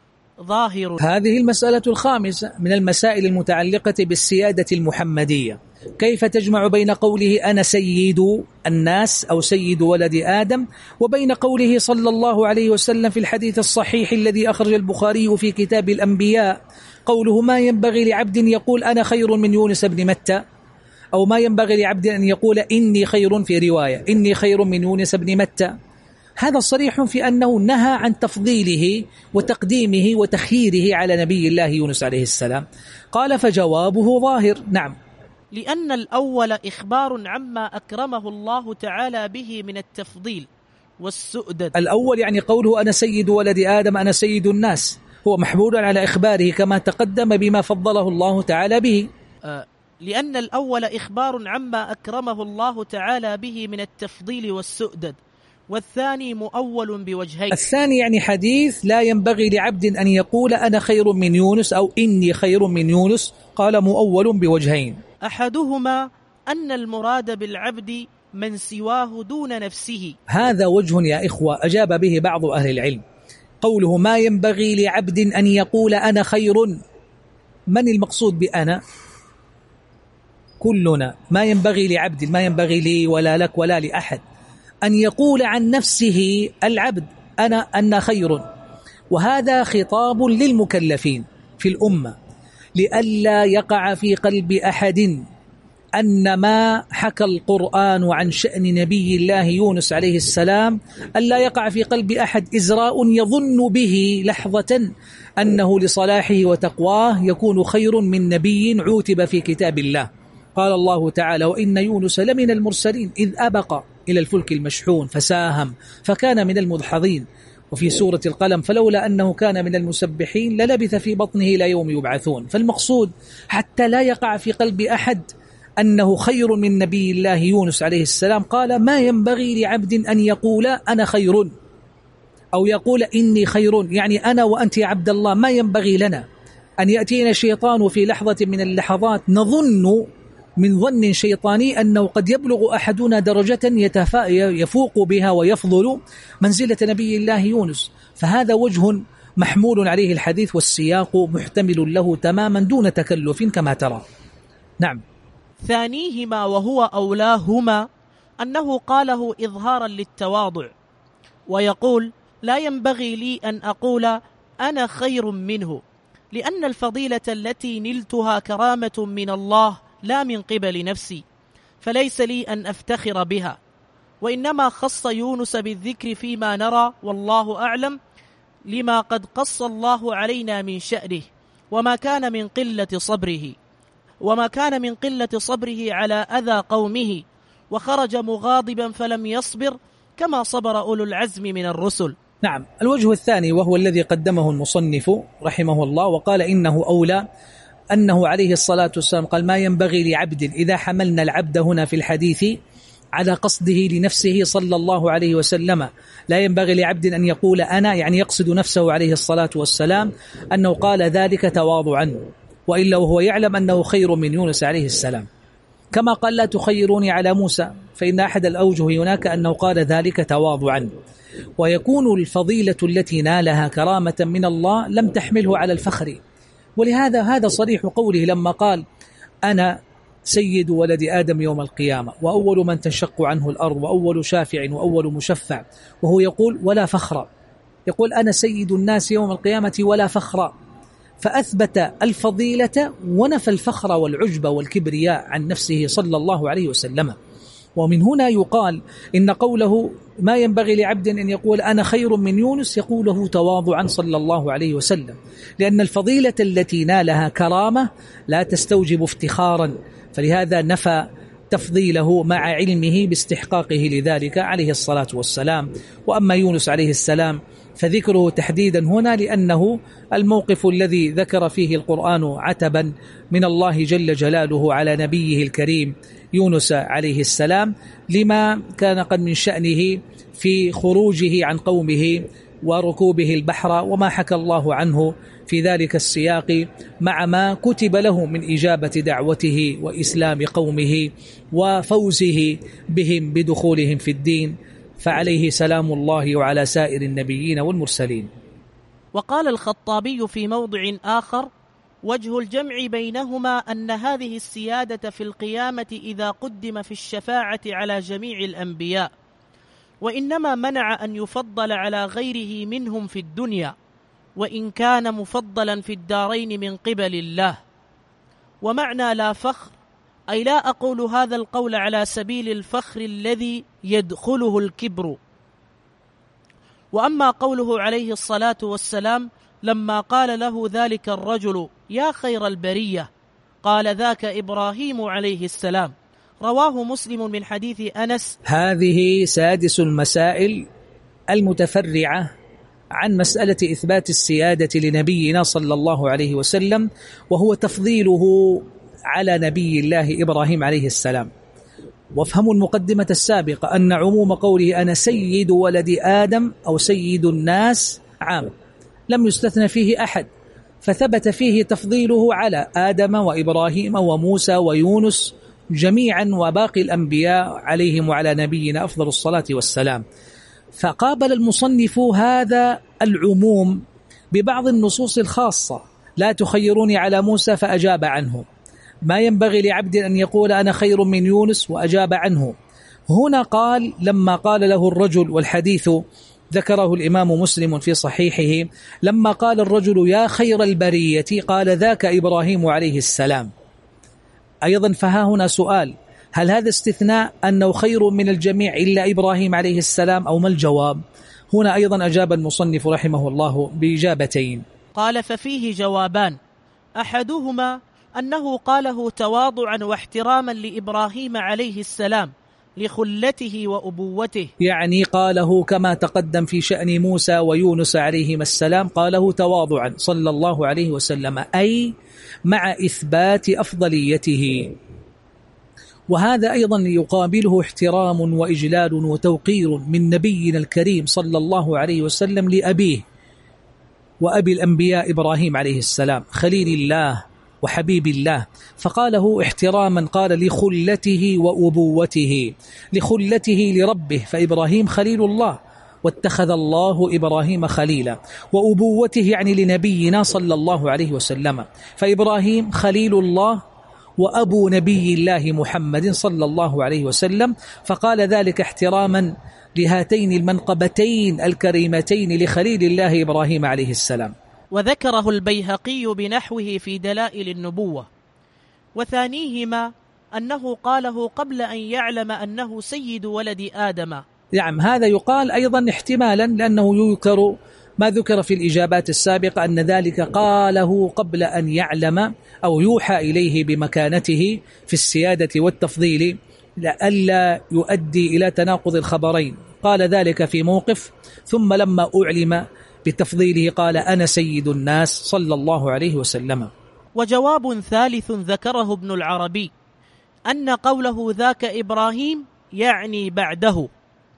ظاهر. هذه المسألة الخامسة من المسائل المتعلقة بالسيادة المحمدية. كيف تجمع بين قوله أنا سيد الناس أو سيد ولد آدم وبين قوله صلى الله عليه وسلم في الحديث الصحيح الذي أخرج البخاري في كتاب الأنبياء قوله ما ينبغي لعبد يقول أنا خير من يونس بن متى، أو ما ينبغي لعبد أن يقول إني خير، في رواية إني خير من يونس بن متى. هذا صريح في أنه نهى عن تفضيله وتقديمه وتخييره على نبي الله يونس عليه السلام. قال فجوابه ظاهر. نعم، لأن الأول إخبار عما أكرمه الله تعالى به من التفضيل والسؤدد. الأول يعني قوله أنا سيد ولد آدم أنا سيد الناس هو محمول على إخباره كما تقدم بما فضله الله تعالى به. لأن الأول إخبار عما أكرمه الله تعالى به من التفضيل والسؤدد، والثاني مؤول بوجهين. الثاني يعني حديث لا ينبغي لعبد أن يقول أنا خير من يونس أو إني خير من يونس، قال مؤول بوجهين. أحدهما أن المراد بالعبد من سواه دون نفسه. هذا وجه يا إخوة أجاب به بعض أهل العلم. قوله ما ينبغي لعبد أن يقول أنا خير، من المقصود بأنا؟ كلنا. ما ينبغي لعبد، ما ينبغي لي ولا لك ولا لأحد أن يقول عن نفسه العبد أنا خير. وهذا خطاب للمكلفين في الأمة، لئلا يقع في قلب أحد أن ما حكى القرآن عن شأن نبي الله يونس عليه السلام ألا يقع في قلب أحد إزراء يظن به لحظة أنه لصلاحه وتقواه يكون خير من نبي عوتب في كتاب الله. قال الله تعالى وإن يونس لمن المرسلين إذ أبق إلى الفلك المشحون فساهم فكان من المدحضين. وفي سورة القلم فلولا أنه كان من المسبحين للبث في بطنه إلى يوم يبعثون. فالمقصود حتى لا يقع في قلب أحد أنه خير من نبي الله يونس عليه السلام، قال ما ينبغي لعبد أن يقول أنا خير أو يقول إني خير، يعني أنا وأنت يا عبد الله ما ينبغي لنا أن يأتينا الشيطان في لحظة من اللحظات نظن من ظن شيطاني أنه قد يبلغ أحدنا درجة يفوق بها ويفضل منزلة نبي الله يونس. فهذا وجه محمول عليه الحديث، والسياق محتمل له تماما دون تكلف كما ترى. نعم. ثانيهما وهو أولاهما أنه قاله إظهارا للتواضع، ويقول لا ينبغي لي أن أقول أنا خير منه، لأن الفضيلة التي نلتها كرامة من الله لا من قبل نفسي، فليس لي أن أفتخر بها، وإنما خص يونس بالذكر فيما نرى والله أعلم لما قد قص الله علينا من شأنه، وما كان من قلة صبره على أذى قومه، وخرج مغاضبا فلم يصبر كما صبر أولو العزم من الرسل. نعم. الوجه الثاني وهو الذي قدمه المصنف رحمه الله وقال إنه أولى، أنه عليه الصلاة والسلام قال ما ينبغي لعبد، إذا حملنا العبد هنا في الحديث على قصده لنفسه صلى الله عليه وسلم، لا ينبغي لعبد أن يقول أنا، يعني يقصد نفسه عليه الصلاة والسلام، أنه قال ذلك تواضعا، وإلا وهو يعلم أنه خير من يونس عليه السلام، كما قال لا تخيروني على موسى، فإن أحد الأوجه هناك أنه قال ذلك تواضعا. ويكون الفضيلة التي نالها كرامة من الله لم تحمله على الفخر، ولهذا هذا صريح قوله لما قال أنا سيد ولد آدم يوم القيامة وأول من تنشق عنه الأرض وأول شافع وأول مشفع، وهو يقول ولا فخر، يقول أنا سيد الناس يوم القيامة ولا فخر، فأثبت الفضيلة ونفى الفخر والعجب والكبرياء عن نفسه صلى الله عليه وسلم. ومن هنا يقال إن قوله ما ينبغي لعبد أن يقول أنا خير من يونس يقوله تواضعا صلى الله عليه وسلم، لأن الفضيلة التي نالها كرامة لا تستوجب افتخارا، فلهذا نفى تفضيله مع علمه باستحقاقه لذلك عليه الصلاة والسلام. وأما يونس عليه السلام فذكره تحديدا هنا لأنه الموقف الذي ذكر فيه القرآن عتبا من الله جل جلاله على نبيه الكريم يونس عليه السلام، لما كان قد من شأنه في خروجه عن قومه وركوبه البحر، وما حكى الله عنه في ذلك السياق مع ما كتب له من إجابة دعوته وإسلام قومه وفوزه بهم بدخولهم في الدين، فعليه سلام الله وعلى سائر النبيين والمرسلين. وقال الخطابي في موضع آخر وجه الجمع بينهما أن هذه السيادة في القيامة إذا قدم في الشفاعة على جميع الأنبياء، وإنما منع أن يفضل على غيره منهم في الدنيا، وإن كان مفضلا في الدارين من قبل الله. ومعنى لا فخر أي لا أقول هذا القول على سبيل الفخر الذي يدخله الكبر. وأما قوله عليه الصلاة والسلام لما قال له ذلك الرجل يا خير البرية، قال ذاك إبراهيم عليه السلام، رواه مسلم من حديث أنس. هذه سادس المسائل المتفرعة عن مسألة إثبات السيادة لنبينا صلى الله عليه وسلم، وهو تفضيله على نبي الله إبراهيم عليه السلام. وافهموا المقدمة السابقة أن عموم قوله أنا سيد ولد آدم أو سيد الناس عام، لم يستثنى فيه أحد، فثبت فيه تفضيله على آدم وإبراهيم وموسى ويونس جميعا وباقي الأنبياء عليهم وعلى نبينا أفضل الصلاة والسلام. فقابل المصنف هذا العموم ببعض النصوص الخاصة، لا تخيروني على موسى فأجاب عنه، ما ينبغي لعبد أن يقول أنا خير من يونس وأجاب عنه. هنا قال لما قال له الرجل، والحديث ذكره الإمام مسلم في صحيحه، لما قال الرجل يا خير البرية قال ذاك إبراهيم عليه السلام. أيضا فها هنا سؤال، هل هذا استثناء أنه خير من الجميع إلا إبراهيم عليه السلام أو ما الجواب؟ هنا أيضا أجاب المصنف رحمه الله بإجابتين. قال ففيه جوابان، أحدهما أنه قاله تواضعا واحتراما لإبراهيم عليه السلام لخلته وأبوته، يعني قاله كما تقدم في شأن موسى ويونس عليهما السلام، قاله تواضعا صلى الله عليه وسلم، أي مع إثبات أفضليته. وهذا أيضا يقابله احترام وإجلال وتوقير من نبينا الكريم صلى الله عليه وسلم لأبيه وأبي الأنبياء إبراهيم عليه السلام خليل الله وحبيب الله، فقاله احتراما، قال لخلته وأبوته، لخلته لربه فإبراهيم خليل الله واتخذ الله إبراهيم خليلا، وأبوته يعني لنبينا صلى الله عليه وسلم، فإبراهيم خليل الله وأبو نبي الله محمد صلى الله عليه وسلم، فقال ذلك احتراما لهاتين المنقبتين الكريمتين لخليل الله إبراهيم عليه السلام. وذكره البيهقي بنحوه في دلائل النبوة. وثانيهما أنه قاله قبل أن يعلم أنه سيد ولد آدم. نعم، هذا يقال أيضا احتمالا لأنه يذكر ما ذكر في الإجابات السابقة أن ذلك قاله قبل أن يعلم أو يوحى إليه بمكانته في السيادة والتفضيل لئلا يؤدي إلى تناقض الخبرين، قال ذلك في موقف، ثم لما أعلم بتفضيله قال أنا سيد الناس صلى الله عليه وسلم. وجواب ثالث ذكره ابن العربي أن قوله ذاك إبراهيم يعني بعده،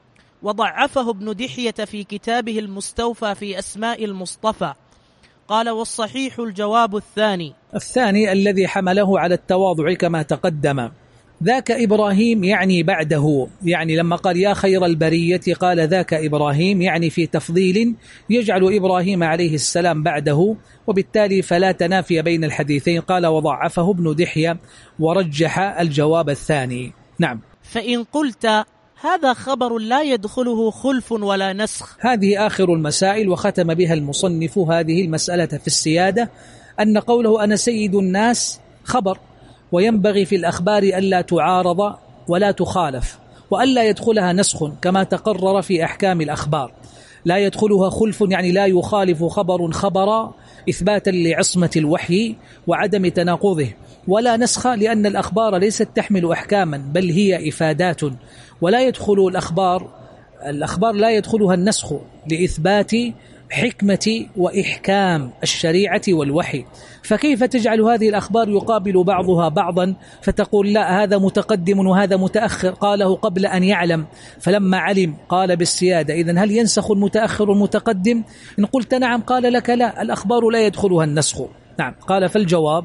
وضعفه ابن دحية في كتابه المستوفى في أسماء المصطفى، قال والصحيح الجواب الثاني الذي حمله على التواضع كما تقدم، ذاك إبراهيم يعني بعده، يعني لما قال يا خير البرية قال ذاك إبراهيم يعني في تفضيل يجعل إبراهيم عليه السلام بعده، وبالتالي فلا تنافي بين الحديثين. قال وضعفه ابن دحية ورجح الجواب الثاني. نعم. فإن قلت هذا خبر لا يدخله خلف ولا نسخ، هذه آخر المسائل، وختم بها المصنف هذه المسألة في السيادة أن قوله أنا سيد الناس خبر، وينبغي في الأخبار ألا تعارض ولا تخالف وألا يدخلها نسخ كما تقرر في أحكام الأخبار، لا يدخلها خلف يعني لا يخالف خبر خبرا إثباتا لعصمة الوحي وعدم تناقضه، ولا نسخ لأن الأخبار ليست تحمل أحكاما بل هي إفادات، ولا يدخل الأخبار لا يدخلها النسخ لإثبات حكمة وإحكام الشريعة والوحي. فكيف تجعل هذه الأخبار يقابل بعضها بعضا فتقول لا هذا متقدم وهذا متأخر، قاله قبل أن يعلم فلما علم قال بالسيادة، إذن هل ينسخ المتأخر المتقدم؟ إن قلت نعم قال لك لا، الأخبار لا يدخلها النسخ. نعم. قال فالجواب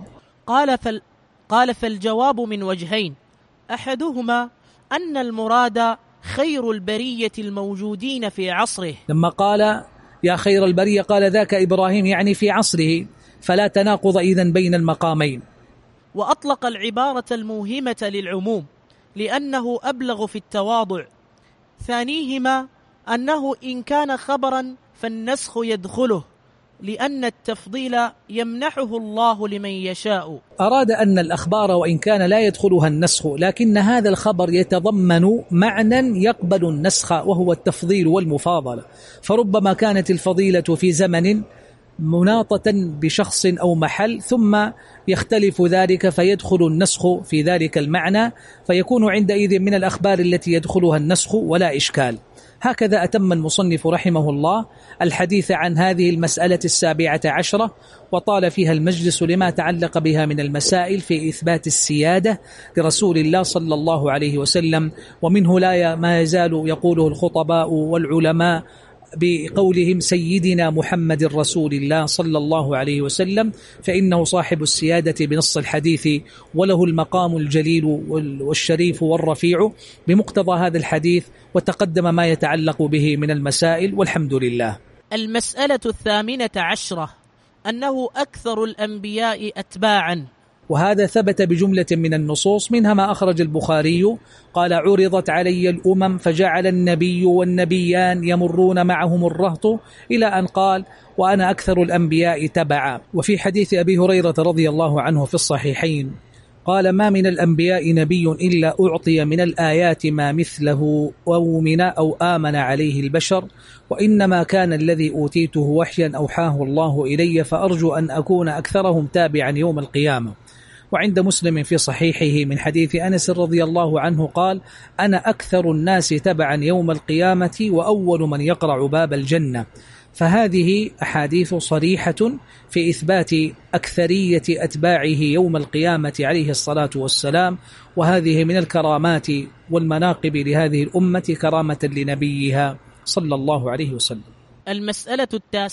قال فالجواب من وجهين، أحدهما أن المراد خير البرية الموجودين في عصره، لما قال يا خير البرية قال ذاك إبراهيم يعني في عصره، فلا تناقض إذن بين المقامين. وأطلق العبارة الموهمة للعموم لأنه أبلغ في التواضع. ثانيهما أنه إن كان خبرا فالنسخ يدخله لأن التفضيل يمنحه الله لمن يشاء. أراد أن الأخبار وإن كان لا يدخلها النسخ لكن هذا الخبر يتضمن معنى يقبل النسخ وهو التفضيل والمفاضلة، فربما كانت الفضيلة في زمن مناطة بشخص أو محل، ثم يختلف ذلك فيدخل النسخ في ذلك المعنى، فيكون عندئذ من الأخبار التي يدخلها النسخ ولا إشكال. هكذا أتم المصنف رحمه الله الحديث عن هذه المسألة 17، وطال فيها المجلس لما تعلق بها من المسائل في إثبات السيادة لرسول الله صلى الله عليه وسلم، ومنه لا ما يزال يقوله الخطباء والعلماء بقولهم سيدنا محمد رسول الله صلى الله عليه وسلم، فإنه صاحب السيادة بنص الحديث، وله المقام الجليل والشريف والرفيع بمقتضى هذا الحديث، وتقدم ما يتعلق به من المسائل، والحمد لله. المسألة 18 أنه أكثر الأنبياء أتباعا، وهذا ثبت بجملة من النصوص، منها ما أخرج البخاري قال عرضت علي الأمم فجعل النبي والنبيان يمرون معهم الرهط، إلى أن قال وأنا أكثر الأنبياء تبعا. وفي حديث أبي هريرة رضي الله عنه في الصحيحين قال ما من الأنبياء نبي إلا أعطي من الآيات ما مثله أو آمن عليه البشر، وإنما كان الذي أوتيته وحيا أوحاه الله إلي، فأرجو أن أكون أكثرهم تابعا يوم القيامة. وعند مسلم في صحيحه من حديث أنس رضي الله عنه قال أنا أكثر الناس تبعا يوم القيامة وأول من يقرع باب الجنة. فهذه أحاديث صريحة في إثبات أكثرية أتباعه يوم القيامة عليه الصلاة والسلام، وهذه من الكرامات والمناقب لهذه الأمة كرامة لنبيها صلى الله عليه وسلم. المسألة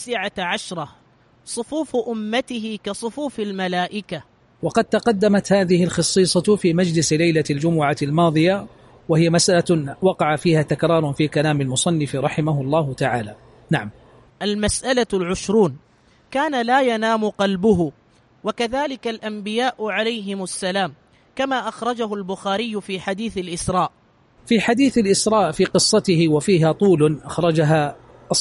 19 صفوف أمته كصفوف الملائكة. وقد تقدمت هذه الخصيصة في مجلس ليلة الجمعة الماضية، وهي مسألة وقع فيها تكرار في كلام المصنف رحمه الله تعالى. نعم. المسألة 20 كان لا ينام قلبه، وكذلك الأنبياء عليهم السلام، كما أخرجه البخاري في حديث الإسراء. في حديث الإسراء في قصته وفيها طول أخرجها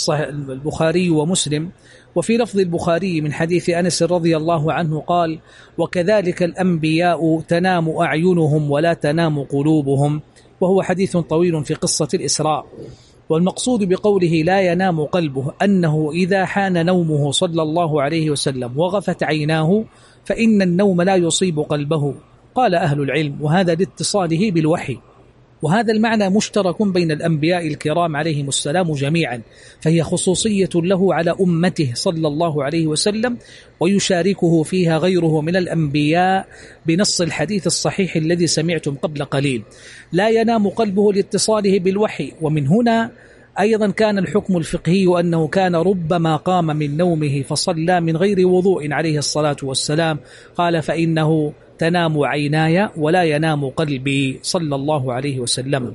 البخاري ومسلم، وفي لفظ البخاري من حديث أنس رضي الله عنه قال وكذلك الأنبياء تنام أعينهم ولا تنام قلوبهم، وهو حديث طويل في قصة الإسراء. والمقصود بقوله لا ينام قلبه أنه إذا حان نومه صلى الله عليه وسلم وغفت عيناه فإن النوم لا يصيب قلبه، قال أهل العلم، وهذا لاتصاله بالوحي. وهذا المعنى مشترك بين الأنبياء الكرام عليهم السلام جميعا، فهي خصوصية له على أمته صلى الله عليه وسلم، ويشاركه فيها غيره من الأنبياء بنص الحديث الصحيح الذي سمعتم قبل قليل. لا ينام قلبه لاتصاله بالوحي. ومن هنا أيضا كان الحكم الفقهي أنه كان ربما قام من نومه فصلى من غير وضوء عليه الصلاة والسلام، قال فإنه تنام عيناي ولا ينام قلبي صلى الله عليه وسلم.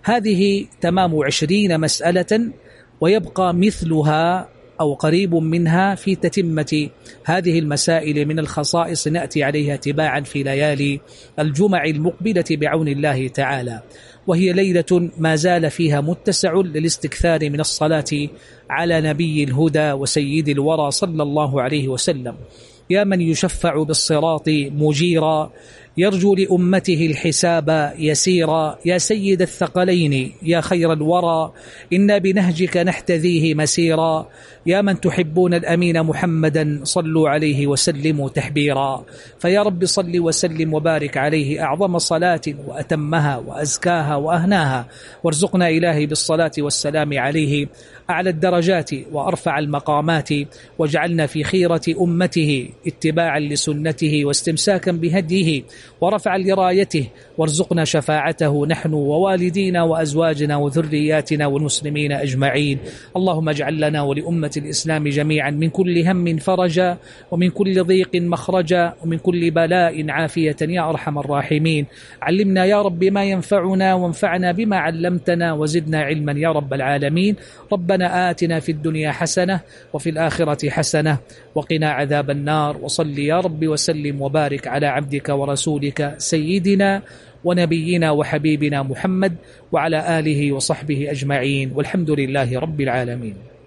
هذه تمام 20 مسألة، ويبقى مثلها أو قريب منها في تتمة هذه المسائل من الخصائص نأتي عليها تباعا في ليالي الجمع المقبلة بعون الله تعالى، وهي ليلة ما زال فيها متسع للاستكثار من الصلاة على نبي الهدى وسيد الورى صلى الله عليه وسلم. يا من يشفع بالصراط مجيرا، يرجو لأمته الحساب يسيرا، يا سيد الثقلين يا خير الورى، إنا بنهجك نحتذيه مسيرا، يا من تحبون الأمين محمدا صلوا عليه وسلموا تحبيرا. فيا رب صل وسلم وبارك عليه أعظم صلاة وأتمها وأزكاها وأهناها، وارزقنا إلهي بالصلاة والسلام عليه أعلى الدرجات وأرفع المقامات، واجعلنا في خيرة أمته اتباعا لسنته واستمساكا بهديه ورفعا لرايته، وارزقنا شفاعته نحن ووالدينا وأزواجنا وذرياتنا والمسلمين أجمعين. اللهم اجعل لنا ولأمة الإسلام جميعا من كل هم فرجا، ومن كل ضيق مخرجا، ومن كل بلاء عافية يا أرحم الراحمين. علمنا يا رب ما ينفعنا، وانفعنا بما علمتنا، وزدنا علما يا رب العالمين. ربنا آتنا في الدنيا حسنة وفي الآخرة حسنة وقنا عذاب النار. وصل يا رب وسلم وبارك على عبدك ورسولك سيدنا ونبينا وحبيبنا محمد وعلى آله وصحبه أجمعين، والحمد لله رب العالمين.